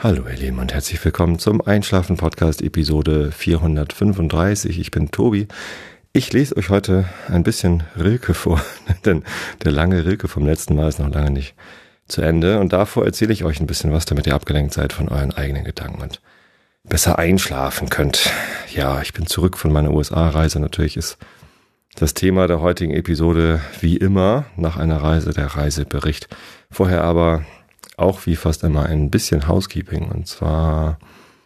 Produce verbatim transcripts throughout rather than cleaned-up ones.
Hallo ihr Lieben und herzlich willkommen zum Einschlafen-Podcast Episode vierhundertfünfunddreißig. Ich bin Tobi. Ich lese euch heute ein bisschen Rilke vor, denn der lange Rilke vom letzten Mal ist noch lange nicht zu Ende. Und davor erzähle ich euch ein bisschen was, damit ihr abgelenkt seid von euren eigenen Gedanken und besser einschlafen könnt. Ja, ich bin zurück von meiner U S A-Reise. Natürlich ist das Thema der heutigen Episode wie immer nach einer Reise der Reisebericht. Vorher aber auch wie fast immer ein bisschen Housekeeping. Und zwar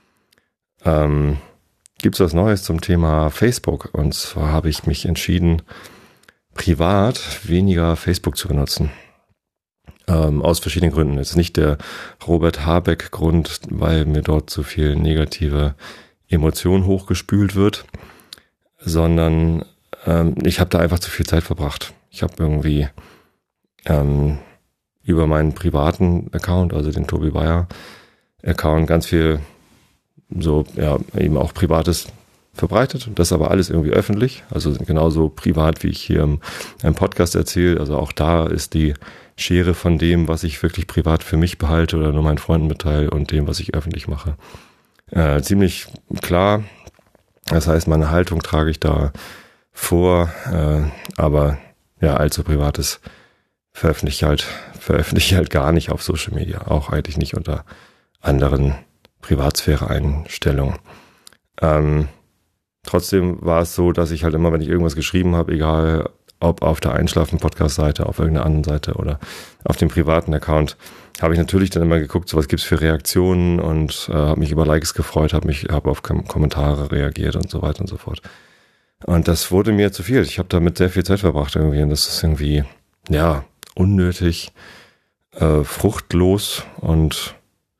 ähm, gibt es was Neues zum Thema Facebook. Und zwar habe ich mich entschieden, privat weniger Facebook zu benutzen. Ähm, aus verschiedenen Gründen. Jetzt nicht der Robert Habeck-Grund, weil mir dort so viel negative Emotion hochgespült wird, sondern ähm, ich habe da einfach zu viel Zeit verbracht. Ich habe irgendwie ähm, über meinen privaten Account, also den Tobi Bayer Account, ganz viel so, ja, eben auch Privates verbreitet. Und das aber alles irgendwie öffentlich, also genauso privat, wie ich hier im, im Podcast erzähle. Also auch da ist die Schere von dem, was ich wirklich privat für mich behalte oder nur meinen Freunden mitteile und dem, was ich öffentlich mache, äh, ziemlich klar. Das heißt, meine Haltung trage ich da vor, äh, aber ja, allzu Privates veröffentliche halt, veröffentliche halt gar nicht auf Social Media, auch eigentlich nicht unter anderen Privatsphäre-Einstellungen. Ähm, trotzdem war es so, dass ich halt immer, wenn ich irgendwas geschrieben habe, egal ob auf der Einschlafen-Podcast-Seite, auf irgendeiner anderen Seite oder auf dem privaten Account, habe ich natürlich dann immer geguckt, so was gibt's für Reaktionen und äh, habe mich über Likes gefreut, habe mich, habe auf Kom- Kommentare reagiert und so weiter und so fort. Und das wurde mir zu viel. Ich habe damit sehr viel Zeit verbracht irgendwie und das ist irgendwie, ja, unnötig, äh, fruchtlos und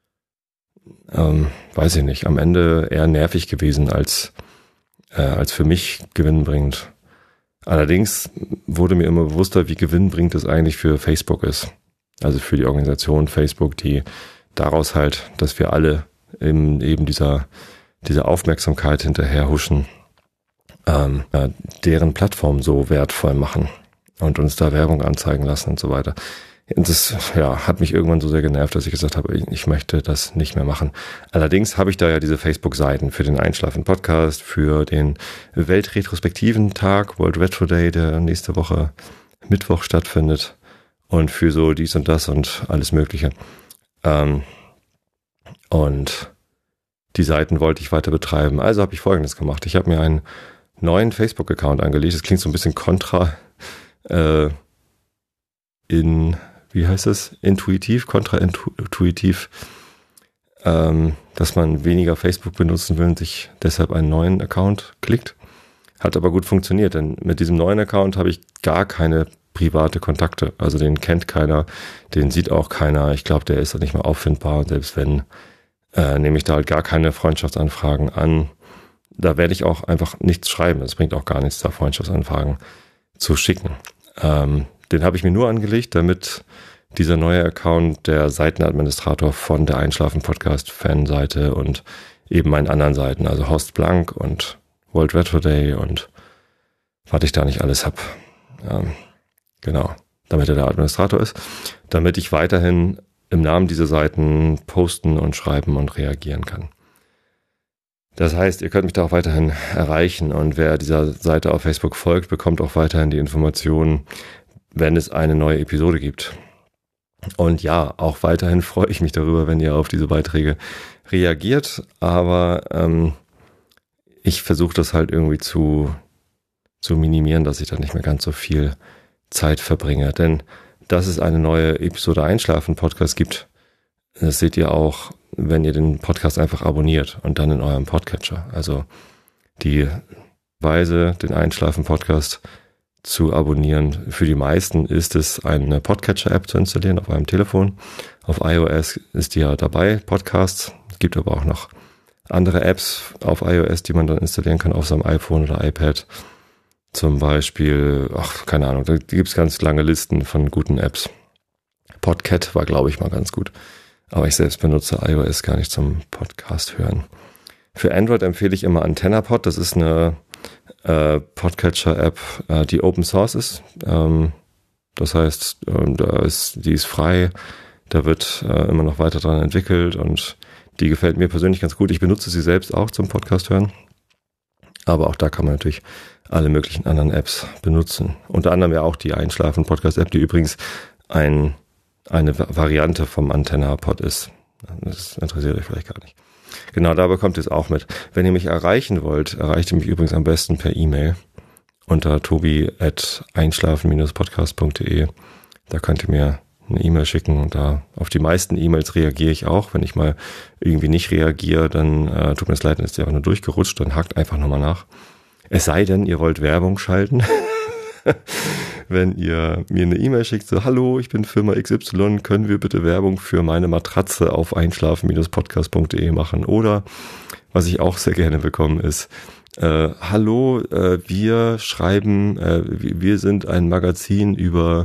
ähm, weiß ich nicht, am Ende eher nervig gewesen als, äh, als für mich gewinnbringend. Allerdings wurde mir immer bewusster, wie gewinnbringend es eigentlich für Facebook ist. Also für die Organisation Facebook, die daraus halt, dass wir alle eben, eben dieser, dieser Aufmerksamkeit hinterher huschen, ähm, äh, deren Plattform so wertvoll machen und uns da Werbung anzeigen lassen und so weiter. Und das ja, hat mich irgendwann so sehr genervt, dass ich gesagt habe, ich möchte das nicht mehr machen. Allerdings habe ich da ja diese Facebook-Seiten für den Einschlafen-Podcast, für den Weltretrospektiven-Tag, World Retro Day, der nächste Woche Mittwoch stattfindet und für so dies und das und alles Mögliche. Ähm, und die Seiten wollte ich weiter betreiben. Also habe ich Folgendes gemacht. Ich habe mir einen neuen Facebook-Account angelegt. Das klingt so ein bisschen kontra äh, in wie heißt es, intuitiv, kontraintuitiv, ähm, dass man weniger Facebook benutzen will und sich deshalb einen neuen Account klickt. Hat aber gut funktioniert, denn mit diesem neuen Account habe ich gar keine private Kontakte. Also den kennt keiner, den sieht auch keiner. Ich glaube, der ist nicht mehr auffindbar. Und selbst wenn, äh, nehme ich da halt gar keine Freundschaftsanfragen an. Da werde ich auch einfach nichts schreiben. Es bringt auch gar nichts, da Freundschaftsanfragen zu schicken. Ähm, Den habe ich mir nur angelegt, damit dieser neue Account der Seitenadministrator von der Einschlafen-Podcast-Fanseite und eben meinen anderen Seiten, also Horst Blank und World Retro Day und was ich da nicht alles habe. Ähm, genau, damit er der Administrator ist, damit ich weiterhin im Namen dieser Seiten posten und schreiben und reagieren kann. Das heißt, ihr könnt mich da auch weiterhin erreichen und wer dieser Seite auf Facebook folgt, bekommt auch weiterhin die Informationen, wenn es eine neue Episode gibt. Und ja, auch weiterhin freue ich mich darüber, wenn ihr auf diese Beiträge reagiert, aber ähm, ich versuche das halt irgendwie zu, zu minimieren, dass ich da nicht mehr ganz so viel Zeit verbringe. Denn dass es eine neue Episode Einschlafen-Podcast gibt, das seht ihr auch, wenn ihr den Podcast einfach abonniert und dann in eurem Podcatcher. Also die Weise, den Einschlafen-Podcast zu abonnieren. Für die meisten ist es eine Podcatcher-App zu installieren auf eurem Telefon. Auf iOS ist die ja dabei, Podcasts. Es gibt aber auch noch andere Apps auf iOS, die man dann installieren kann auf seinem iPhone oder iPad. Zum Beispiel, ach, keine Ahnung, da gibt es ganz lange Listen von guten Apps. Podcat war, glaube ich, mal ganz gut. Aber ich selbst benutze iOS gar nicht zum Podcast hören. Für Android empfehle ich immer AntennaPod. Das ist eine äh, Podcatcher-App, äh, die Open Source ist. Ähm, das heißt, äh, da ist, die ist frei. Da wird äh, immer noch weiter dran entwickelt und Die gefällt mir persönlich ganz gut. Ich benutze sie selbst auch zum Podcast hören. Aber auch da kann man natürlich alle möglichen anderen Apps benutzen. Unter anderem ja auch die Einschlafen-Podcast-App, die übrigens ein, eine Variante vom Antenna-Pod ist. Das interessiert euch vielleicht gar nicht. Genau, da bekommt ihr es auch mit. Wenn ihr mich erreichen wollt, erreicht ihr mich übrigens am besten per E-Mail unter tobi at einschlafen dash podcast punkt de. Da könnt ihr mir eine E-Mail schicken und da auf die meisten E-Mails reagiere ich auch. Wenn ich mal irgendwie nicht reagiere, dann äh, tut mir das leid, dann ist die einfach nur durchgerutscht, dann hakt einfach nochmal nach. Es sei denn, ihr wollt Werbung schalten. Wenn ihr mir eine E-Mail schickt, so, hallo, ich bin Firma X Y, können wir bitte Werbung für meine Matratze auf einschlafen dash podcast punkt de machen? Oder, was ich auch sehr gerne bekomme, ist, äh, hallo, äh, wir schreiben, äh, wir sind ein Magazin über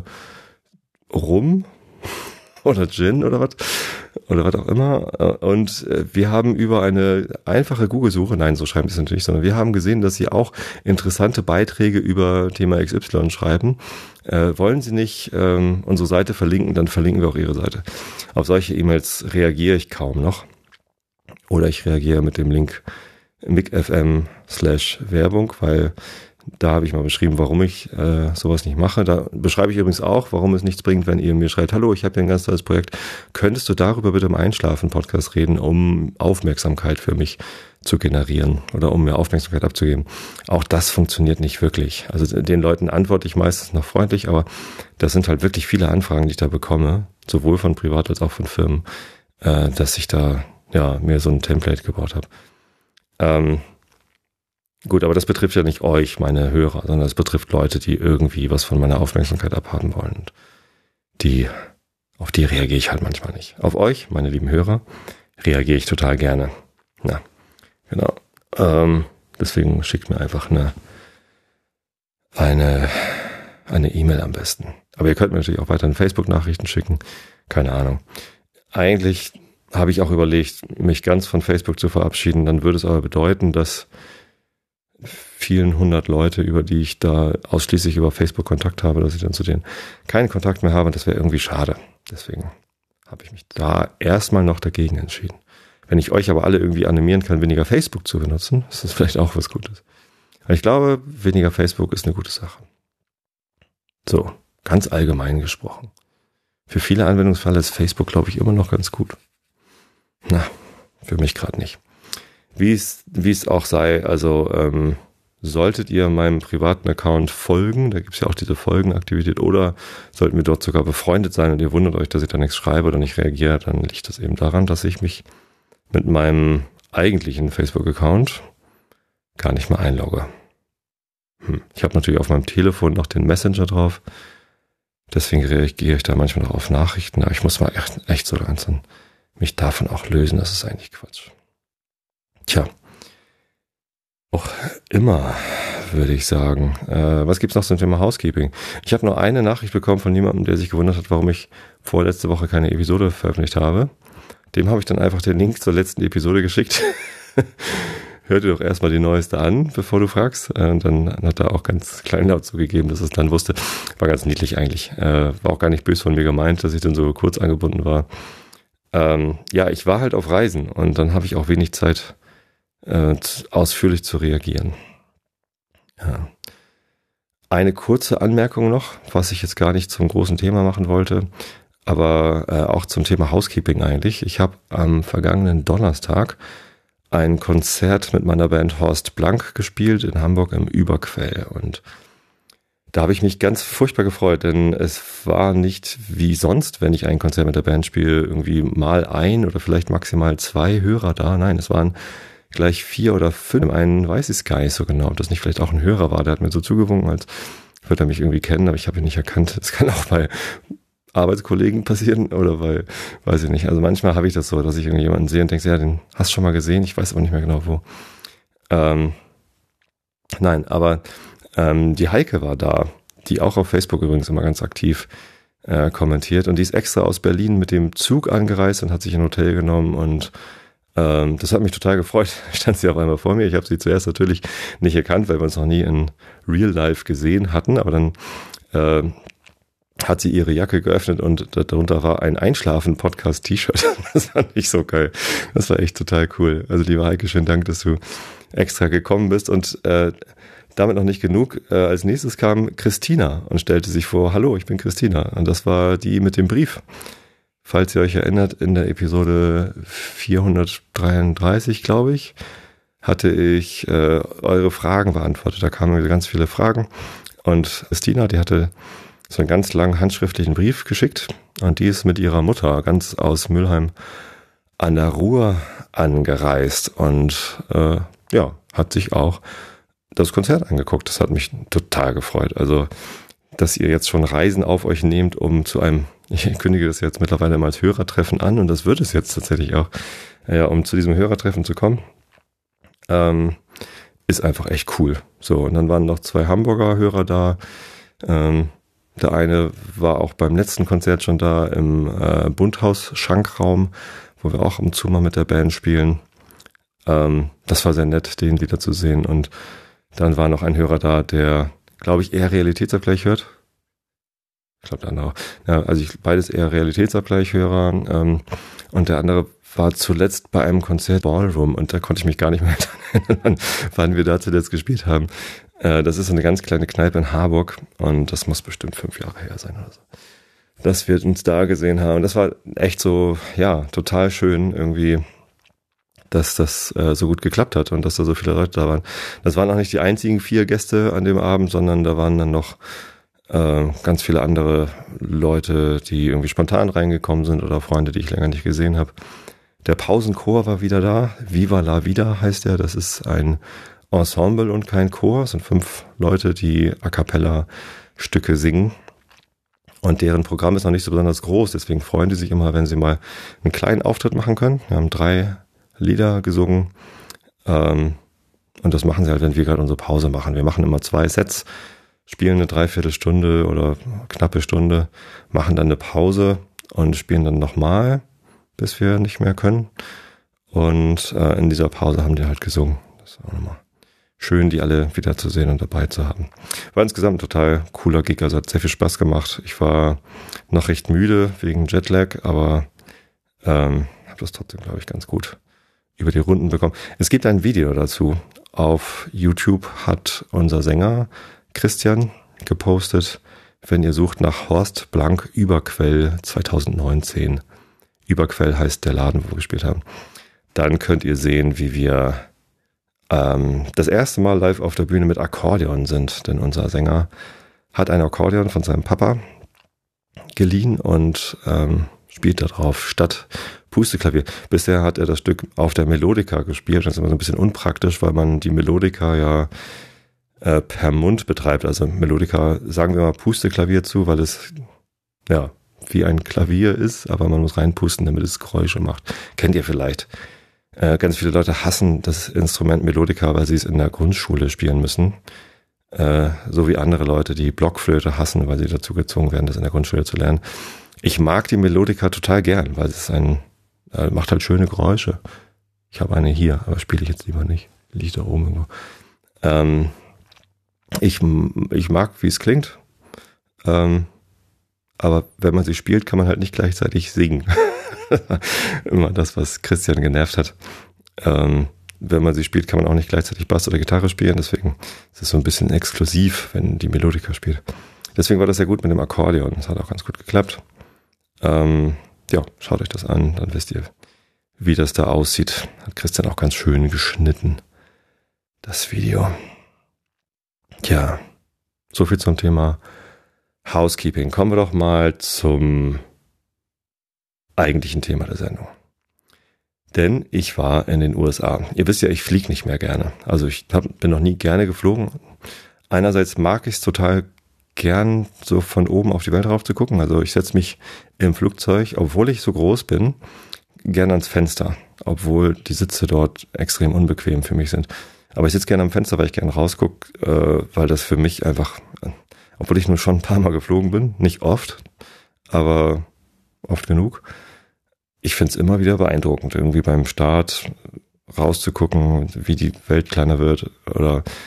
Rum oder Gin oder was oder was auch immer und wir haben über eine einfache Google-Suche, nein, so schreiben sie es natürlich, sondern wir haben gesehen, dass sie auch interessante Beiträge über Thema X Y schreiben. Äh, wollen sie nicht ähm, unsere Seite verlinken, dann verlinken wir auch ihre Seite. Auf solche E-Mails reagiere ich kaum noch oder ich reagiere mit dem Link micfm slash Werbung, weil da habe ich mal beschrieben, warum ich äh, sowas nicht mache. Da beschreibe ich übrigens auch, warum es nichts bringt, wenn ihr mir schreibt, hallo, ich habe hier ein ganz tolles Projekt. Könntest du darüber bitte im Einschlafen-Podcast reden, um Aufmerksamkeit für mich zu generieren oder um mir Aufmerksamkeit abzugeben? Auch das funktioniert nicht wirklich. Also den Leuten antworte ich meistens noch freundlich, aber das sind halt wirklich viele Anfragen, die ich da bekomme, sowohl von Privat als auch von Firmen, äh, dass ich da ja mir so ein Template gebaut habe. Ähm, Gut, aber das betrifft ja nicht euch, meine Hörer, sondern es betrifft Leute, die irgendwie was von meiner Aufmerksamkeit abhaben wollen. Und die, auf die reagiere ich halt manchmal nicht. Auf euch, meine lieben Hörer, reagiere ich total gerne. Na, genau. Ähm, deswegen schickt mir einfach eine eine eine E-Mail am besten. Aber ihr könnt mir natürlich auch weiterhin Facebook-Nachrichten schicken. Keine Ahnung. Eigentlich habe ich auch überlegt, mich ganz von Facebook zu verabschieden. Dann würde es aber bedeuten, dass vielen hundert Leute, über die ich da ausschließlich über Facebook Kontakt habe, dass ich dann zu denen keinen Kontakt mehr habe. Das wäre irgendwie schade. Deswegen habe ich mich da erstmal noch dagegen entschieden. Wenn ich euch aber alle irgendwie animieren kann, weniger Facebook zu benutzen, ist das vielleicht auch was Gutes. Aber ich glaube, weniger Facebook ist eine gute Sache. So, ganz allgemein gesprochen. Für viele Anwendungsfälle ist Facebook, glaube ich, immer noch ganz gut. Na, für mich gerade nicht. Wie es, wie es auch sei, also ähm, solltet ihr meinem privaten Account folgen, da gibt es ja auch diese Folgenaktivität, oder sollten wir dort sogar befreundet sein und ihr wundert euch, dass ich da nichts schreibe oder nicht reagiere, dann liegt das eben daran, dass ich mich mit meinem eigentlichen Facebook-Account gar nicht mehr einlogge. Hm. Ich habe natürlich auf meinem Telefon noch den Messenger drauf, deswegen reagiere ich da manchmal noch auf Nachrichten, aber ich muss mal echt, echt so langsam mich davon auch lösen, das ist eigentlich Quatsch. Tja, auch immer, würde ich sagen. Äh, was gibt's noch zum Thema Housekeeping? Ich habe nur eine Nachricht bekommen von jemandem, der sich gewundert hat, warum ich vorletzte Woche keine Episode veröffentlicht habe. Dem habe ich dann einfach den Link zur letzten Episode geschickt. Hör dir doch erstmal die neueste an, bevor du fragst. Und dann hat er auch ganz kleinlaut zugegeben, dass es dann wusste. War ganz niedlich eigentlich. Äh, war auch gar nicht böse von mir gemeint, dass ich dann so kurz angebunden war. Ähm, ja, ich war halt auf Reisen und dann habe ich auch wenig Zeit, Äh, ausführlich zu reagieren. Ja. Eine kurze Anmerkung noch, was ich jetzt gar nicht zum großen Thema machen wollte, aber äh, auch zum Thema Housekeeping eigentlich. Ich habe am vergangenen Donnerstag ein Konzert mit meiner Band Horst Blank gespielt in Hamburg im Überquell und da habe ich mich ganz furchtbar gefreut, denn es war nicht wie sonst, wenn ich ein Konzert mit der Band spiele, irgendwie mal ein oder vielleicht maximal zwei Hörer da. Nein, es waren gleich vier oder fünf. Einen weiß ich gar nicht so genau, ob das nicht vielleicht auch ein Hörer war. Der hat mir so zugewunken, als würde er mich irgendwie kennen, aber ich habe ihn nicht erkannt. Das kann auch bei Arbeitskollegen passieren oder bei, weiß ich nicht. Also manchmal habe ich das so, dass ich irgendjemanden sehe und denke, ja, den hast du schon mal gesehen, ich weiß aber nicht mehr genau wo. Ähm, nein, aber ähm, die Heike war da, die auch auf Facebook übrigens immer ganz aktiv äh, kommentiert und die ist extra aus Berlin mit dem Zug angereist und hat sich ein Hotel genommen und Ähm, das hat mich total gefreut. Stand sie auf einmal vor mir. Ich habe sie zuerst natürlich nicht erkannt, weil wir uns noch nie in Real Life gesehen hatten. Aber dann äh, hat sie ihre Jacke geöffnet und darunter war ein Einschlafen-Podcast-T-Shirt. Das fand ich so geil. Das war echt total cool. Also lieber Heike, schönen Dank, dass du extra gekommen bist. Und äh, damit noch nicht genug. Äh, als nächstes kam Christina und stellte sich vor, hallo, ich bin Christina. Und das war die mit dem Brief. Falls ihr euch erinnert, in der Episode vierhundertdreiunddreißig, glaube ich, hatte ich äh, eure Fragen beantwortet. Da kamen ganz viele Fragen. Und Christina, die hatte so einen ganz langen handschriftlichen Brief geschickt. Und die ist mit ihrer Mutter ganz aus Mülheim an der Ruhr angereist. Und äh, ja, hat sich auch das Konzert angeguckt. Das hat mich total gefreut. Also, dass ihr jetzt schon Reisen auf euch nehmt, um zu einem, ich kündige das jetzt mittlerweile mal als Hörertreffen an, und das wird es jetzt tatsächlich auch, ja, um zu diesem Hörertreffen zu kommen, ähm, ist einfach echt cool. So, und dann waren noch zwei Hamburger Hörer da. Ähm, der eine war auch beim letzten Konzert schon da im äh, Bundhaus-Schankraum, wo wir auch ab und zu mal mit der Band spielen. Ähm, das war sehr nett, den wieder zu sehen. Und dann war noch ein Hörer da, der, glaube ich, eher Realitätsabgleich hört. Ich glaube, der andere auch. Ja, also ich, beides eher Realitätsabgleich-Hörer. Ähm, und der andere war zuletzt bei einem Konzert Ballroom, und da konnte ich mich gar nicht mehr erinnern, wann wir da zuletzt gespielt haben. Äh, das ist so eine ganz kleine Kneipe in Harburg, und das muss bestimmt fünf Jahre her sein oder so, dass wir uns da gesehen haben. Das war echt so, ja, total schön irgendwie, dass das äh, so gut geklappt hat und dass da so viele Leute da waren. Das waren auch nicht die einzigen vier Gäste an dem Abend, sondern da waren dann noch äh, ganz viele andere Leute, die irgendwie spontan reingekommen sind oder Freunde, die ich länger nicht gesehen habe. Der Pausenchor war wieder da. Viva la Vida heißt der. Das ist ein Ensemble und kein Chor. Es sind fünf Leute, die a cappella Stücke singen. Und deren Programm ist noch nicht so besonders groß. Deswegen freuen die sich immer, wenn sie mal einen kleinen Auftritt machen können. Wir haben drei Lieder gesungen. Ähm, und das machen sie halt, wenn wir gerade unsere Pause machen. Wir machen immer zwei Sets, spielen eine Dreiviertelstunde oder knappe Stunde, machen dann eine Pause und spielen dann nochmal, bis wir nicht mehr können. Und äh, in dieser Pause haben die halt gesungen. Das ist auch nochmal schön, die alle wieder zu sehen und dabei zu haben. War insgesamt ein total cooler Gig, also hat sehr viel Spaß gemacht. Ich war noch recht müde wegen Jetlag, aber ähm, habe das trotzdem, glaube ich, ganz gut über die Runden bekommen. Es gibt ein Video dazu. Auf YouTube hat unser Sänger Christian gepostet, wenn ihr sucht nach Horst Blank Überquell zwanzig neunzehn. Überquell heißt der Laden, wo wir gespielt haben. Dann könnt ihr sehen, wie wir ähm, das erste Mal live auf der Bühne mit Akkordeon sind. Denn unser Sänger hat ein Akkordeon von seinem Papa geliehen und ähm, spielt da drauf statt Pusteklavier. Bisher hat er das Stück auf der Melodika gespielt. Das ist immer so ein bisschen unpraktisch, weil man die Melodika ja äh, per Mund betreibt. Also Melodika sagen wir mal Pusteklavier zu, weil es ja wie ein Klavier ist, aber man muss reinpusten, damit es Geräusche macht. Kennt ihr vielleicht. Äh, ganz viele Leute hassen das Instrument Melodika, weil sie es in der Grundschule spielen müssen. Äh, so wie andere Leute, die Blockflöte hassen, weil sie dazu gezwungen werden, das in der Grundschule zu lernen. Ich mag die Melodika total gern, weil es ein äh, macht halt schöne Geräusche. Ich habe eine hier, aber spiele ich jetzt lieber nicht. Liegt da oben irgendwo. Ähm, ich, ich mag, wie es klingt. Ähm, aber wenn man sie spielt, kann man halt nicht gleichzeitig singen. Immer das, was Christian genervt hat. Ähm, wenn man sie spielt, kann man auch nicht gleichzeitig Bass oder Gitarre spielen. Deswegen ist es so ein bisschen exklusiv, wenn die Melodika spielt. Deswegen war das sehr gut mit dem Akkordeon. Das hat auch ganz gut geklappt. Ähm, ja, schaut euch das an, dann wisst ihr, wie das da aussieht. Hat Christian auch ganz schön geschnitten, das Video. Tja, so viel zum Thema Housekeeping. Kommen wir doch mal zum eigentlichen Thema der Sendung. Denn ich war in den U S A. Ihr wisst ja, ich fliege nicht mehr gerne. Also ich hab, bin noch nie gerne geflogen. Einerseits mag ich es total gern, so von oben auf die Welt rauf zu gucken. Also ich setze mich im Flugzeug, obwohl ich so groß bin, gerne ans Fenster. Obwohl die Sitze dort extrem unbequem für mich sind. Aber ich sitze gerne am Fenster, weil ich gerne rausgucke, äh, weil das für mich einfach, obwohl ich nur schon ein paar Mal geflogen bin, nicht oft, aber oft genug. Ich finde es immer wieder beeindruckend, irgendwie beim Start rauszugucken, wie die Welt kleiner wird oder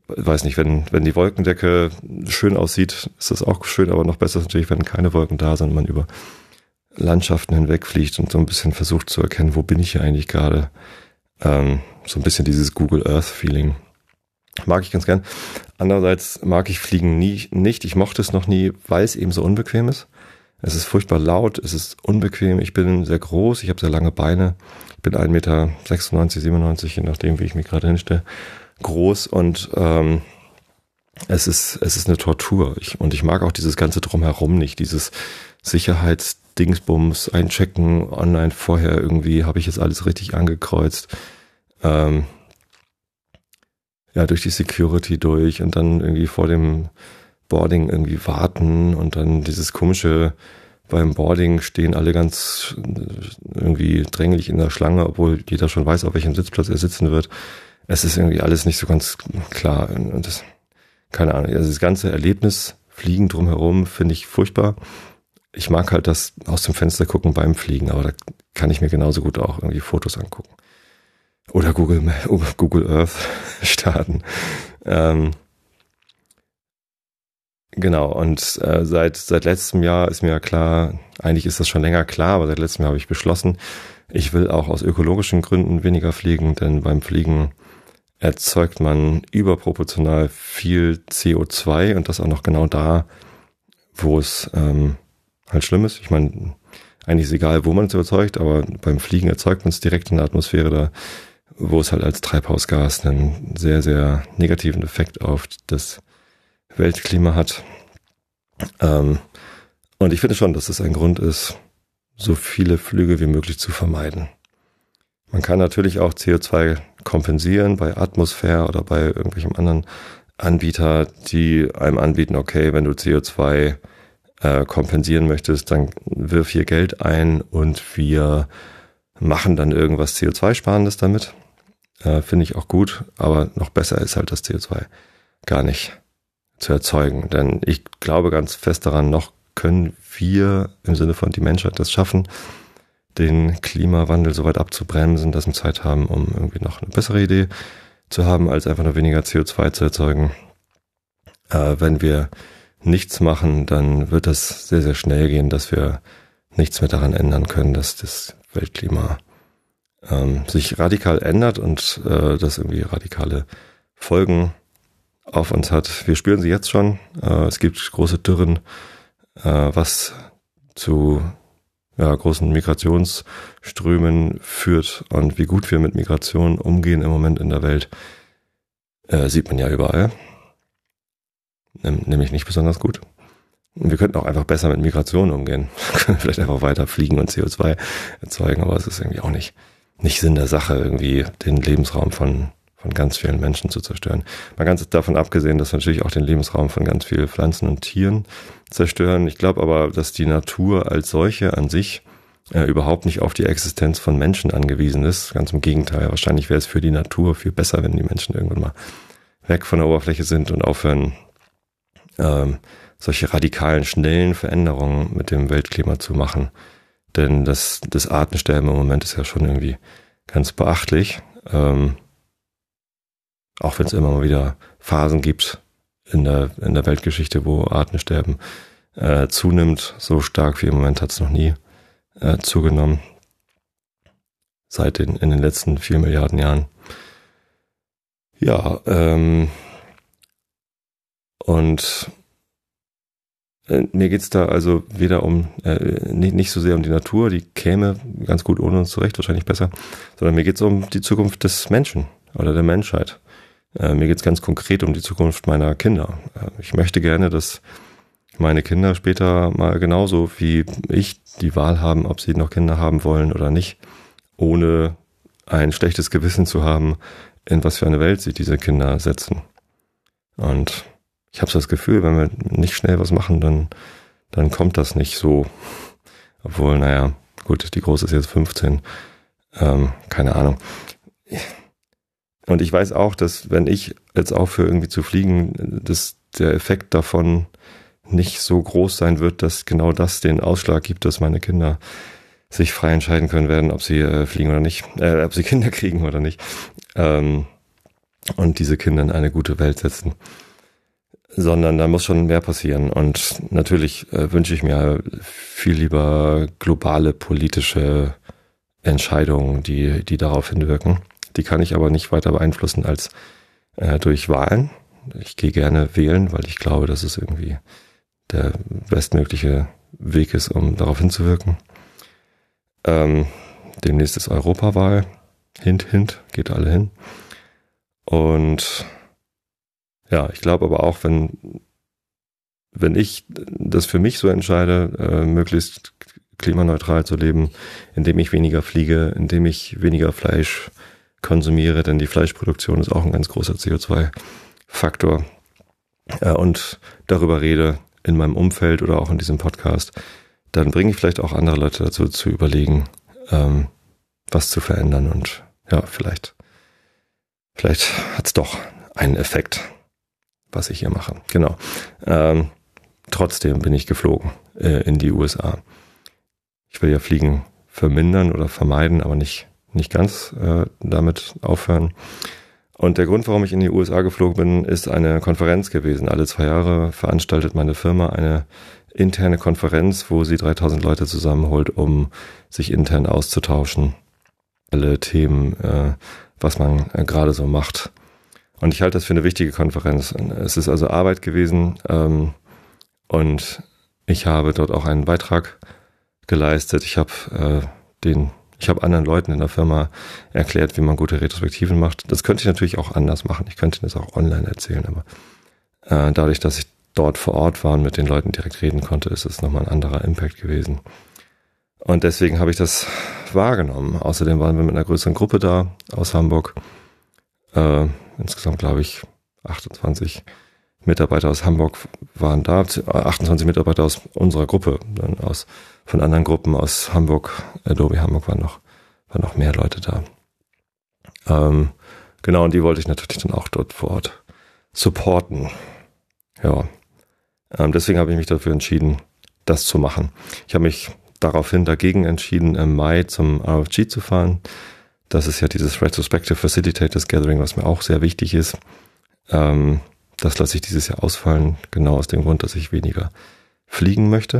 weiß nicht, wenn, wenn die Wolkendecke schön aussieht, ist das auch schön, aber noch besser ist natürlich, wenn keine Wolken da sind, man über Landschaften hinwegfliegt und so ein bisschen versucht zu erkennen, wo bin ich hier eigentlich gerade. Ähm, so ein bisschen dieses Google Earth Feeling. Mag ich ganz gern. Andererseits mag ich Fliegen nie, nicht. Ich mochte es noch nie, weil es eben so unbequem ist. Es ist furchtbar laut, es ist unbequem. Ich bin sehr groß, ich habe sehr lange Beine. Ich bin ein Meter sechsundneunzig, siebenundneunzig, je nachdem, wie ich mich gerade hinstelle, groß. Und ähm, es ist es ist eine Tortur. Ich, und ich mag auch dieses ganze Drumherum nicht. Dieses Sicherheitsdingsbums, einchecken, online vorher irgendwie, habe ich jetzt alles richtig angekreuzt. Ähm, ja, durch die Security durch und dann irgendwie vor dem Boarding irgendwie warten und dann dieses komische, beim Boarding stehen alle ganz irgendwie dränglich in der Schlange, obwohl jeder schon weiß, auf welchem Sitzplatz er sitzen wird. Es ist irgendwie alles nicht so ganz klar und das, keine Ahnung, also das ganze Erlebnis, Fliegen drumherum finde ich furchtbar. Ich mag halt das aus dem Fenster gucken beim Fliegen, aber da kann ich mir genauso gut auch irgendwie Fotos angucken. Oder Google, Google Earth starten. Ähm, genau, und äh, seit seit letztem Jahr ist mir ja klar, eigentlich ist das schon länger klar, aber seit letztem Jahr habe ich beschlossen, ich will auch aus ökologischen Gründen weniger fliegen, denn beim Fliegen erzeugt man überproportional viel C O zwei und das auch noch genau da, wo es ähm, halt schlimm ist. Ich meine, eigentlich ist egal, wo man es erzeugt, aber beim Fliegen erzeugt man es direkt in der Atmosphäre da, wo es halt als Treibhausgas einen sehr, sehr negativen Effekt auf das Weltklima hat. Ähm, und ich finde schon, dass es ein Grund ist, so viele Flüge wie möglich zu vermeiden. Man kann natürlich auch C O zwei kompensieren bei Atmosphäre oder bei irgendwelchem anderen Anbieter, die einem anbieten, okay, wenn du C O zwei äh, kompensieren möchtest, dann wirf hier Geld ein und wir machen dann irgendwas C O zwei Sparendes damit. Äh, finde ich auch gut, aber noch besser ist halt das C O zwei gar nicht zu erzeugen. Denn ich glaube ganz fest daran, noch können wir im Sinne von die Menschheit das schaffen, den Klimawandel so weit abzubremsen, dass wir Zeit haben, um irgendwie noch eine bessere Idee zu haben, als einfach nur weniger C O zwei zu erzeugen. Äh, wenn wir nichts machen, dann wird das sehr, sehr schnell gehen, dass wir nichts mehr daran ändern können, dass das Weltklima ähm, sich radikal ändert und äh, das irgendwie radikale Folgen auf uns hat. Wir spüren sie jetzt schon. Äh, es gibt große Dürren, äh, was zu ja, großen Migrationsströmen führt und wie gut wir mit Migration umgehen im Moment in der Welt, äh, sieht man ja überall. Nimm, nämlich nicht besonders gut. Wir könnten auch einfach besser mit Migration umgehen. Vielleicht einfach weiter fliegen und C O zwei erzeugen, aber es ist irgendwie auch nicht, nicht Sinn der Sache, irgendwie den Lebensraum von, von ganz vielen Menschen zu zerstören. Mal ganz davon abgesehen, dass wir natürlich auch den Lebensraum von ganz vielen Pflanzen und Tieren zerstören. Ich glaube aber, dass die Natur als solche an sich äh, überhaupt nicht auf die Existenz von Menschen angewiesen ist. Ganz im Gegenteil. Wahrscheinlich wäre es für die Natur viel besser, wenn die Menschen irgendwann mal weg von der Oberfläche sind und aufhören, ähm, solche radikalen, schnellen Veränderungen mit dem Weltklima zu machen. Denn das, das Artensterben im Moment ist ja schon irgendwie ganz beachtlich. Ähm, auch wenn es immer mal wieder Phasen gibt in der, in der Weltgeschichte, wo Artensterben äh, zunimmt. So stark wie im Moment hat es noch nie äh, zugenommen. Seit den, in den letzten vier Milliarden Jahren. Ja, ähm, und mir geht's da also weder um, äh, nicht, nicht so sehr um die Natur, die käme ganz gut ohne uns zurecht, wahrscheinlich besser, sondern mir geht's um die Zukunft des Menschen oder der Menschheit. Äh, mir geht's ganz konkret um die Zukunft meiner Kinder. Äh, ich möchte gerne, dass meine Kinder später mal genauso wie ich die Wahl haben, ob sie noch Kinder haben wollen oder nicht, ohne ein schlechtes Gewissen zu haben, in was für eine Welt sich diese Kinder setzen. Und ich habe so das Gefühl, wenn wir nicht schnell was machen, dann, dann kommt das nicht so. Obwohl, naja, gut, die Große ist jetzt fünfzehn. Ähm, keine Ahnung. Und ich weiß auch, dass wenn ich jetzt aufhöre irgendwie zu fliegen, dass der Effekt davon nicht so groß sein wird, dass genau das den Ausschlag gibt, dass meine Kinder sich frei entscheiden können werden, ob sie äh, fliegen oder nicht, äh, ob sie Kinder kriegen oder nicht. Ähm, und diese Kinder in eine gute Welt setzen. Sondern da muss schon mehr passieren. Und natürlich äh, wünsche ich mir viel lieber globale politische Entscheidungen, die, die darauf hinwirken. Die kann ich aber nicht weiter beeinflussen als äh, durch Wahlen. Ich gehe gerne wählen, weil ich glaube, dass es irgendwie der bestmögliche Weg ist, um darauf hinzuwirken. Ähm, demnächst ist Europawahl. Hint, hint, geht alle hin. Und ja, ich glaube aber auch, wenn, wenn ich das für mich so entscheide, äh, möglichst klimaneutral zu leben, indem ich weniger fliege, indem ich weniger Fleisch konsumiere, denn die Fleischproduktion ist auch ein ganz großer C O zwei Faktor, äh, und darüber rede in meinem Umfeld oder auch in diesem Podcast, dann bringe ich vielleicht auch andere Leute dazu zu überlegen, ähm, was zu verändern, und ja, vielleicht, vielleicht hat's doch einen Effekt, was ich hier mache. Genau. Ähm, trotzdem bin ich geflogen äh, in die U S A. Ich will ja Fliegen vermindern oder vermeiden, aber nicht, nicht ganz äh, damit aufhören. Und der Grund, warum ich in die U S A geflogen bin, ist eine Konferenz gewesen. Alle zwei Jahre veranstaltet meine Firma eine interne Konferenz, wo sie dreitausend Leute zusammenholt, um sich intern auszutauschen. Alle Themen, äh, was man äh, gerade so macht. Und ich halte das für eine wichtige Konferenz. Es ist also Arbeit gewesen, ähm, und ich habe dort auch einen Beitrag geleistet. Ich habe äh, den, ich habe anderen Leuten in der Firma erklärt, wie man gute Retrospektiven macht. Das könnte ich natürlich auch anders machen. Ich könnte das auch online erzählen, aber äh, dadurch, dass ich dort vor Ort war und mit den Leuten direkt reden konnte, ist es nochmal ein anderer Impact gewesen. Und deswegen habe ich das wahrgenommen. Außerdem waren wir mit einer größeren Gruppe da aus Hamburg. Äh, insgesamt, glaube ich, achtundzwanzig Mitarbeiter aus Hamburg waren da, achtundzwanzig Mitarbeiter aus unserer Gruppe, dann aus von anderen Gruppen aus Hamburg, Adobe Hamburg waren noch, waren noch mehr Leute da. Ähm, genau, und die wollte ich natürlich dann auch dort vor Ort supporten. Ja, ähm, deswegen habe ich mich dafür entschieden, das zu machen. Ich habe mich daraufhin dagegen entschieden, im Mai zum R F G zu fahren. Das ist ja dieses Retrospective Facilitators Gathering, was mir auch sehr wichtig ist. Ähm, das lasse ich dieses Jahr ausfallen, genau aus dem Grund, dass ich weniger fliegen möchte.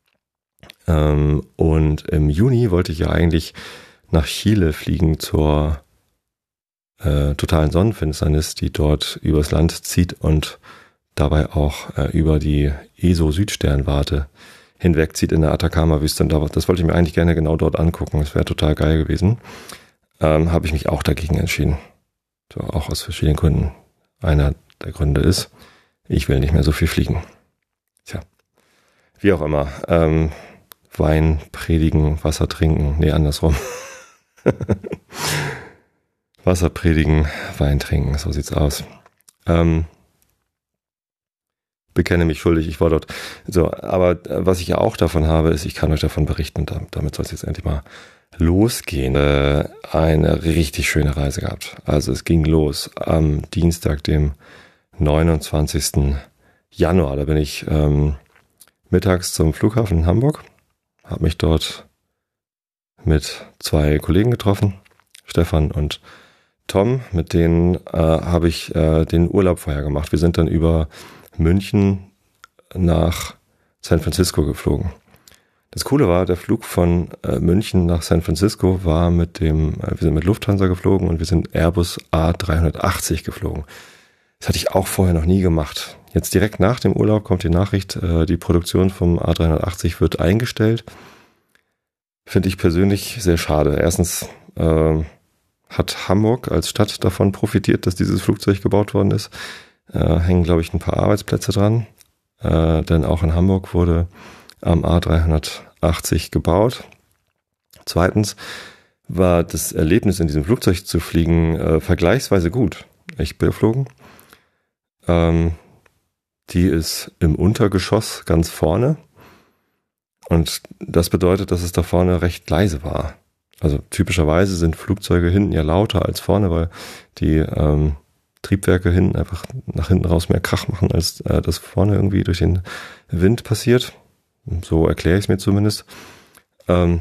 Ähm, und im Juni wollte ich ja eigentlich nach Chile fliegen zur äh, totalen Sonnenfinsternis, die dort übers Land zieht und dabei auch äh, über die E S O-Südsternwarte hinwegzieht in der Atacama-Wüste. Und das wollte ich mir eigentlich gerne genau dort angucken. Das wäre total geil gewesen. Ähm, habe ich mich auch dagegen entschieden. So, auch aus verschiedenen Gründen. Einer der Gründe ist, ich will nicht mehr so viel fliegen. Tja, wie auch immer. Ähm, Wein predigen, Wasser trinken. Nee, andersrum. Wasser predigen, Wein trinken. So sieht's aus. Ähm, bekenne mich schuldig, ich war dort. So, aber was ich ja auch davon habe, ist, ich kann euch davon berichten. Damit soll es jetzt endlich mal losgehen. Äh, eine richtig schöne Reise gehabt. Also es ging los am Dienstag, dem neunundzwanzigsten Januar. Da bin ich ähm, mittags zum Flughafen in Hamburg, habe mich dort mit zwei Kollegen getroffen, Stefan und Tom, mit denen äh, habe ich äh, den Urlaub vorher gemacht. Wir sind dann über München nach San Francisco geflogen. Das Coole war, der Flug von äh, München nach San Francisco war mit dem, äh, wir sind mit Lufthansa geflogen und wir sind Airbus A dreihundertachtzig geflogen. Das hatte ich auch vorher noch nie gemacht. Jetzt direkt nach dem Urlaub kommt die Nachricht, äh, die Produktion vom A dreihundertachtzig wird eingestellt. Finde ich persönlich sehr schade. Erstens äh, hat Hamburg als Stadt davon profitiert, dass dieses Flugzeug gebaut worden ist. Äh, hängen, glaube ich, ein paar Arbeitsplätze dran. Äh, denn auch in Hamburg wurde am A dreihundertachtzig gebaut. Zweitens war das Erlebnis, in diesem Flugzeug zu fliegen, äh, vergleichsweise gut. Ich bin geflogen. Ähm, die ist im Untergeschoss ganz vorne. Und das bedeutet, dass es da vorne recht leise war. Also typischerweise sind Flugzeuge hinten ja lauter als vorne, weil die ähm, Triebwerke hinten einfach nach hinten raus mehr Krach machen, als äh, das vorne irgendwie durch den Wind passiert. So erkläre ich es mir zumindest. Ähm,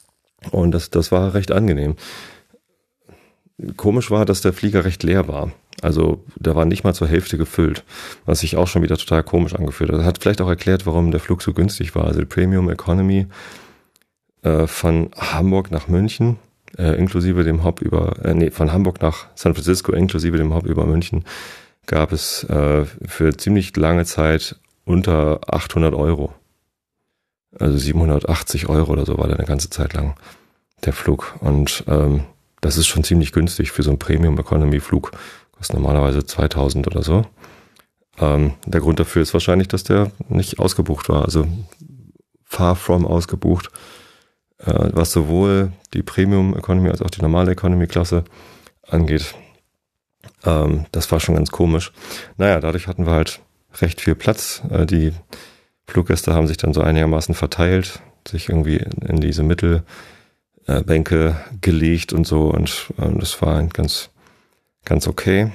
und das, das war recht angenehm. Komisch war, dass der Flieger recht leer war. Also der war nicht mal zur Hälfte gefüllt, was sich auch schon wieder total komisch angefühlt hat. Das hat vielleicht auch erklärt, warum der Flug so günstig war. Also die Premium Economy äh, von Hamburg nach München, äh, inklusive dem Hop über, äh, nee, von Hamburg nach San Francisco, inklusive dem Hop über München, gab es äh, für ziemlich lange Zeit unter achthundert Euro. Also siebenhundertachtzig Euro oder so war der eine ganze Zeit lang der Flug. Und ähm, das ist schon ziemlich günstig für so einen Premium-Economy-Flug. Kostet normalerweise zweitausend oder so. Ähm, der Grund dafür ist wahrscheinlich, dass der nicht ausgebucht war. Also far from ausgebucht. Äh, was sowohl die Premium-Economy als auch die normale Economy-Klasse angeht. Ähm, das war schon ganz komisch. Naja, dadurch hatten wir halt recht viel Platz. Äh, die Fluggäste haben sich dann so einigermaßen verteilt, sich irgendwie in diese Mittelbänke gelegt und so, und ähm, das war ganz, ganz okay.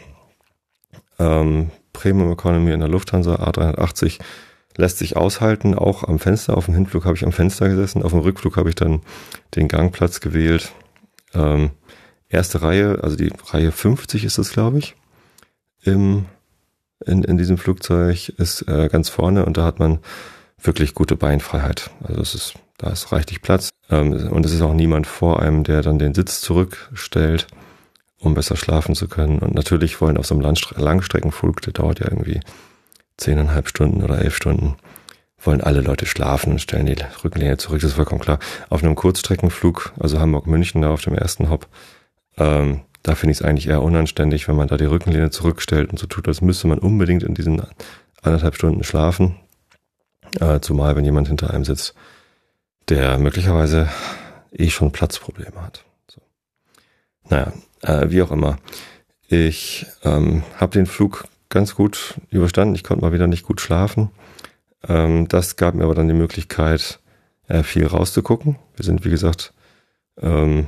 Ähm, Premium Economy in der Lufthansa A dreihundertachtzig lässt sich aushalten, auch am Fenster. Auf dem Hinflug habe ich am Fenster gesessen, auf dem Rückflug habe ich dann den Gangplatz gewählt. Ähm, erste Reihe, also die Reihe fünfzig ist das, glaube ich, im In, in diesem Flugzeug ist äh, ganz vorne, und da hat man wirklich gute Beinfreiheit. Also es ist, da ist reichlich Platz. Ähm, und es ist auch niemand vor einem, der dann den Sitz zurückstellt, um besser schlafen zu können. Und natürlich wollen auf so einem Landstre- Langstreckenflug, der dauert ja irgendwie zehneinhalb Stunden oder elf Stunden, wollen alle Leute schlafen und stellen die Rückenlehne zurück. Das ist vollkommen klar. Auf einem Kurzstreckenflug, also Hamburg-München, da auf dem ersten Hop, ähm, da finde ich es eigentlich eher unanständig, wenn man da die Rückenlehne zurückstellt und so tut, als müsste man unbedingt in diesen anderthalb Stunden schlafen. Äh, zumal, wenn jemand hinter einem sitzt, der möglicherweise eh schon Platzprobleme hat. So. Naja, äh, wie auch immer. Ich ähm, habe den Flug ganz gut überstanden. Ich konnte mal wieder nicht gut schlafen. Ähm, das gab mir aber dann die Möglichkeit, äh, viel rauszugucken. Wir sind, wie gesagt, ähm,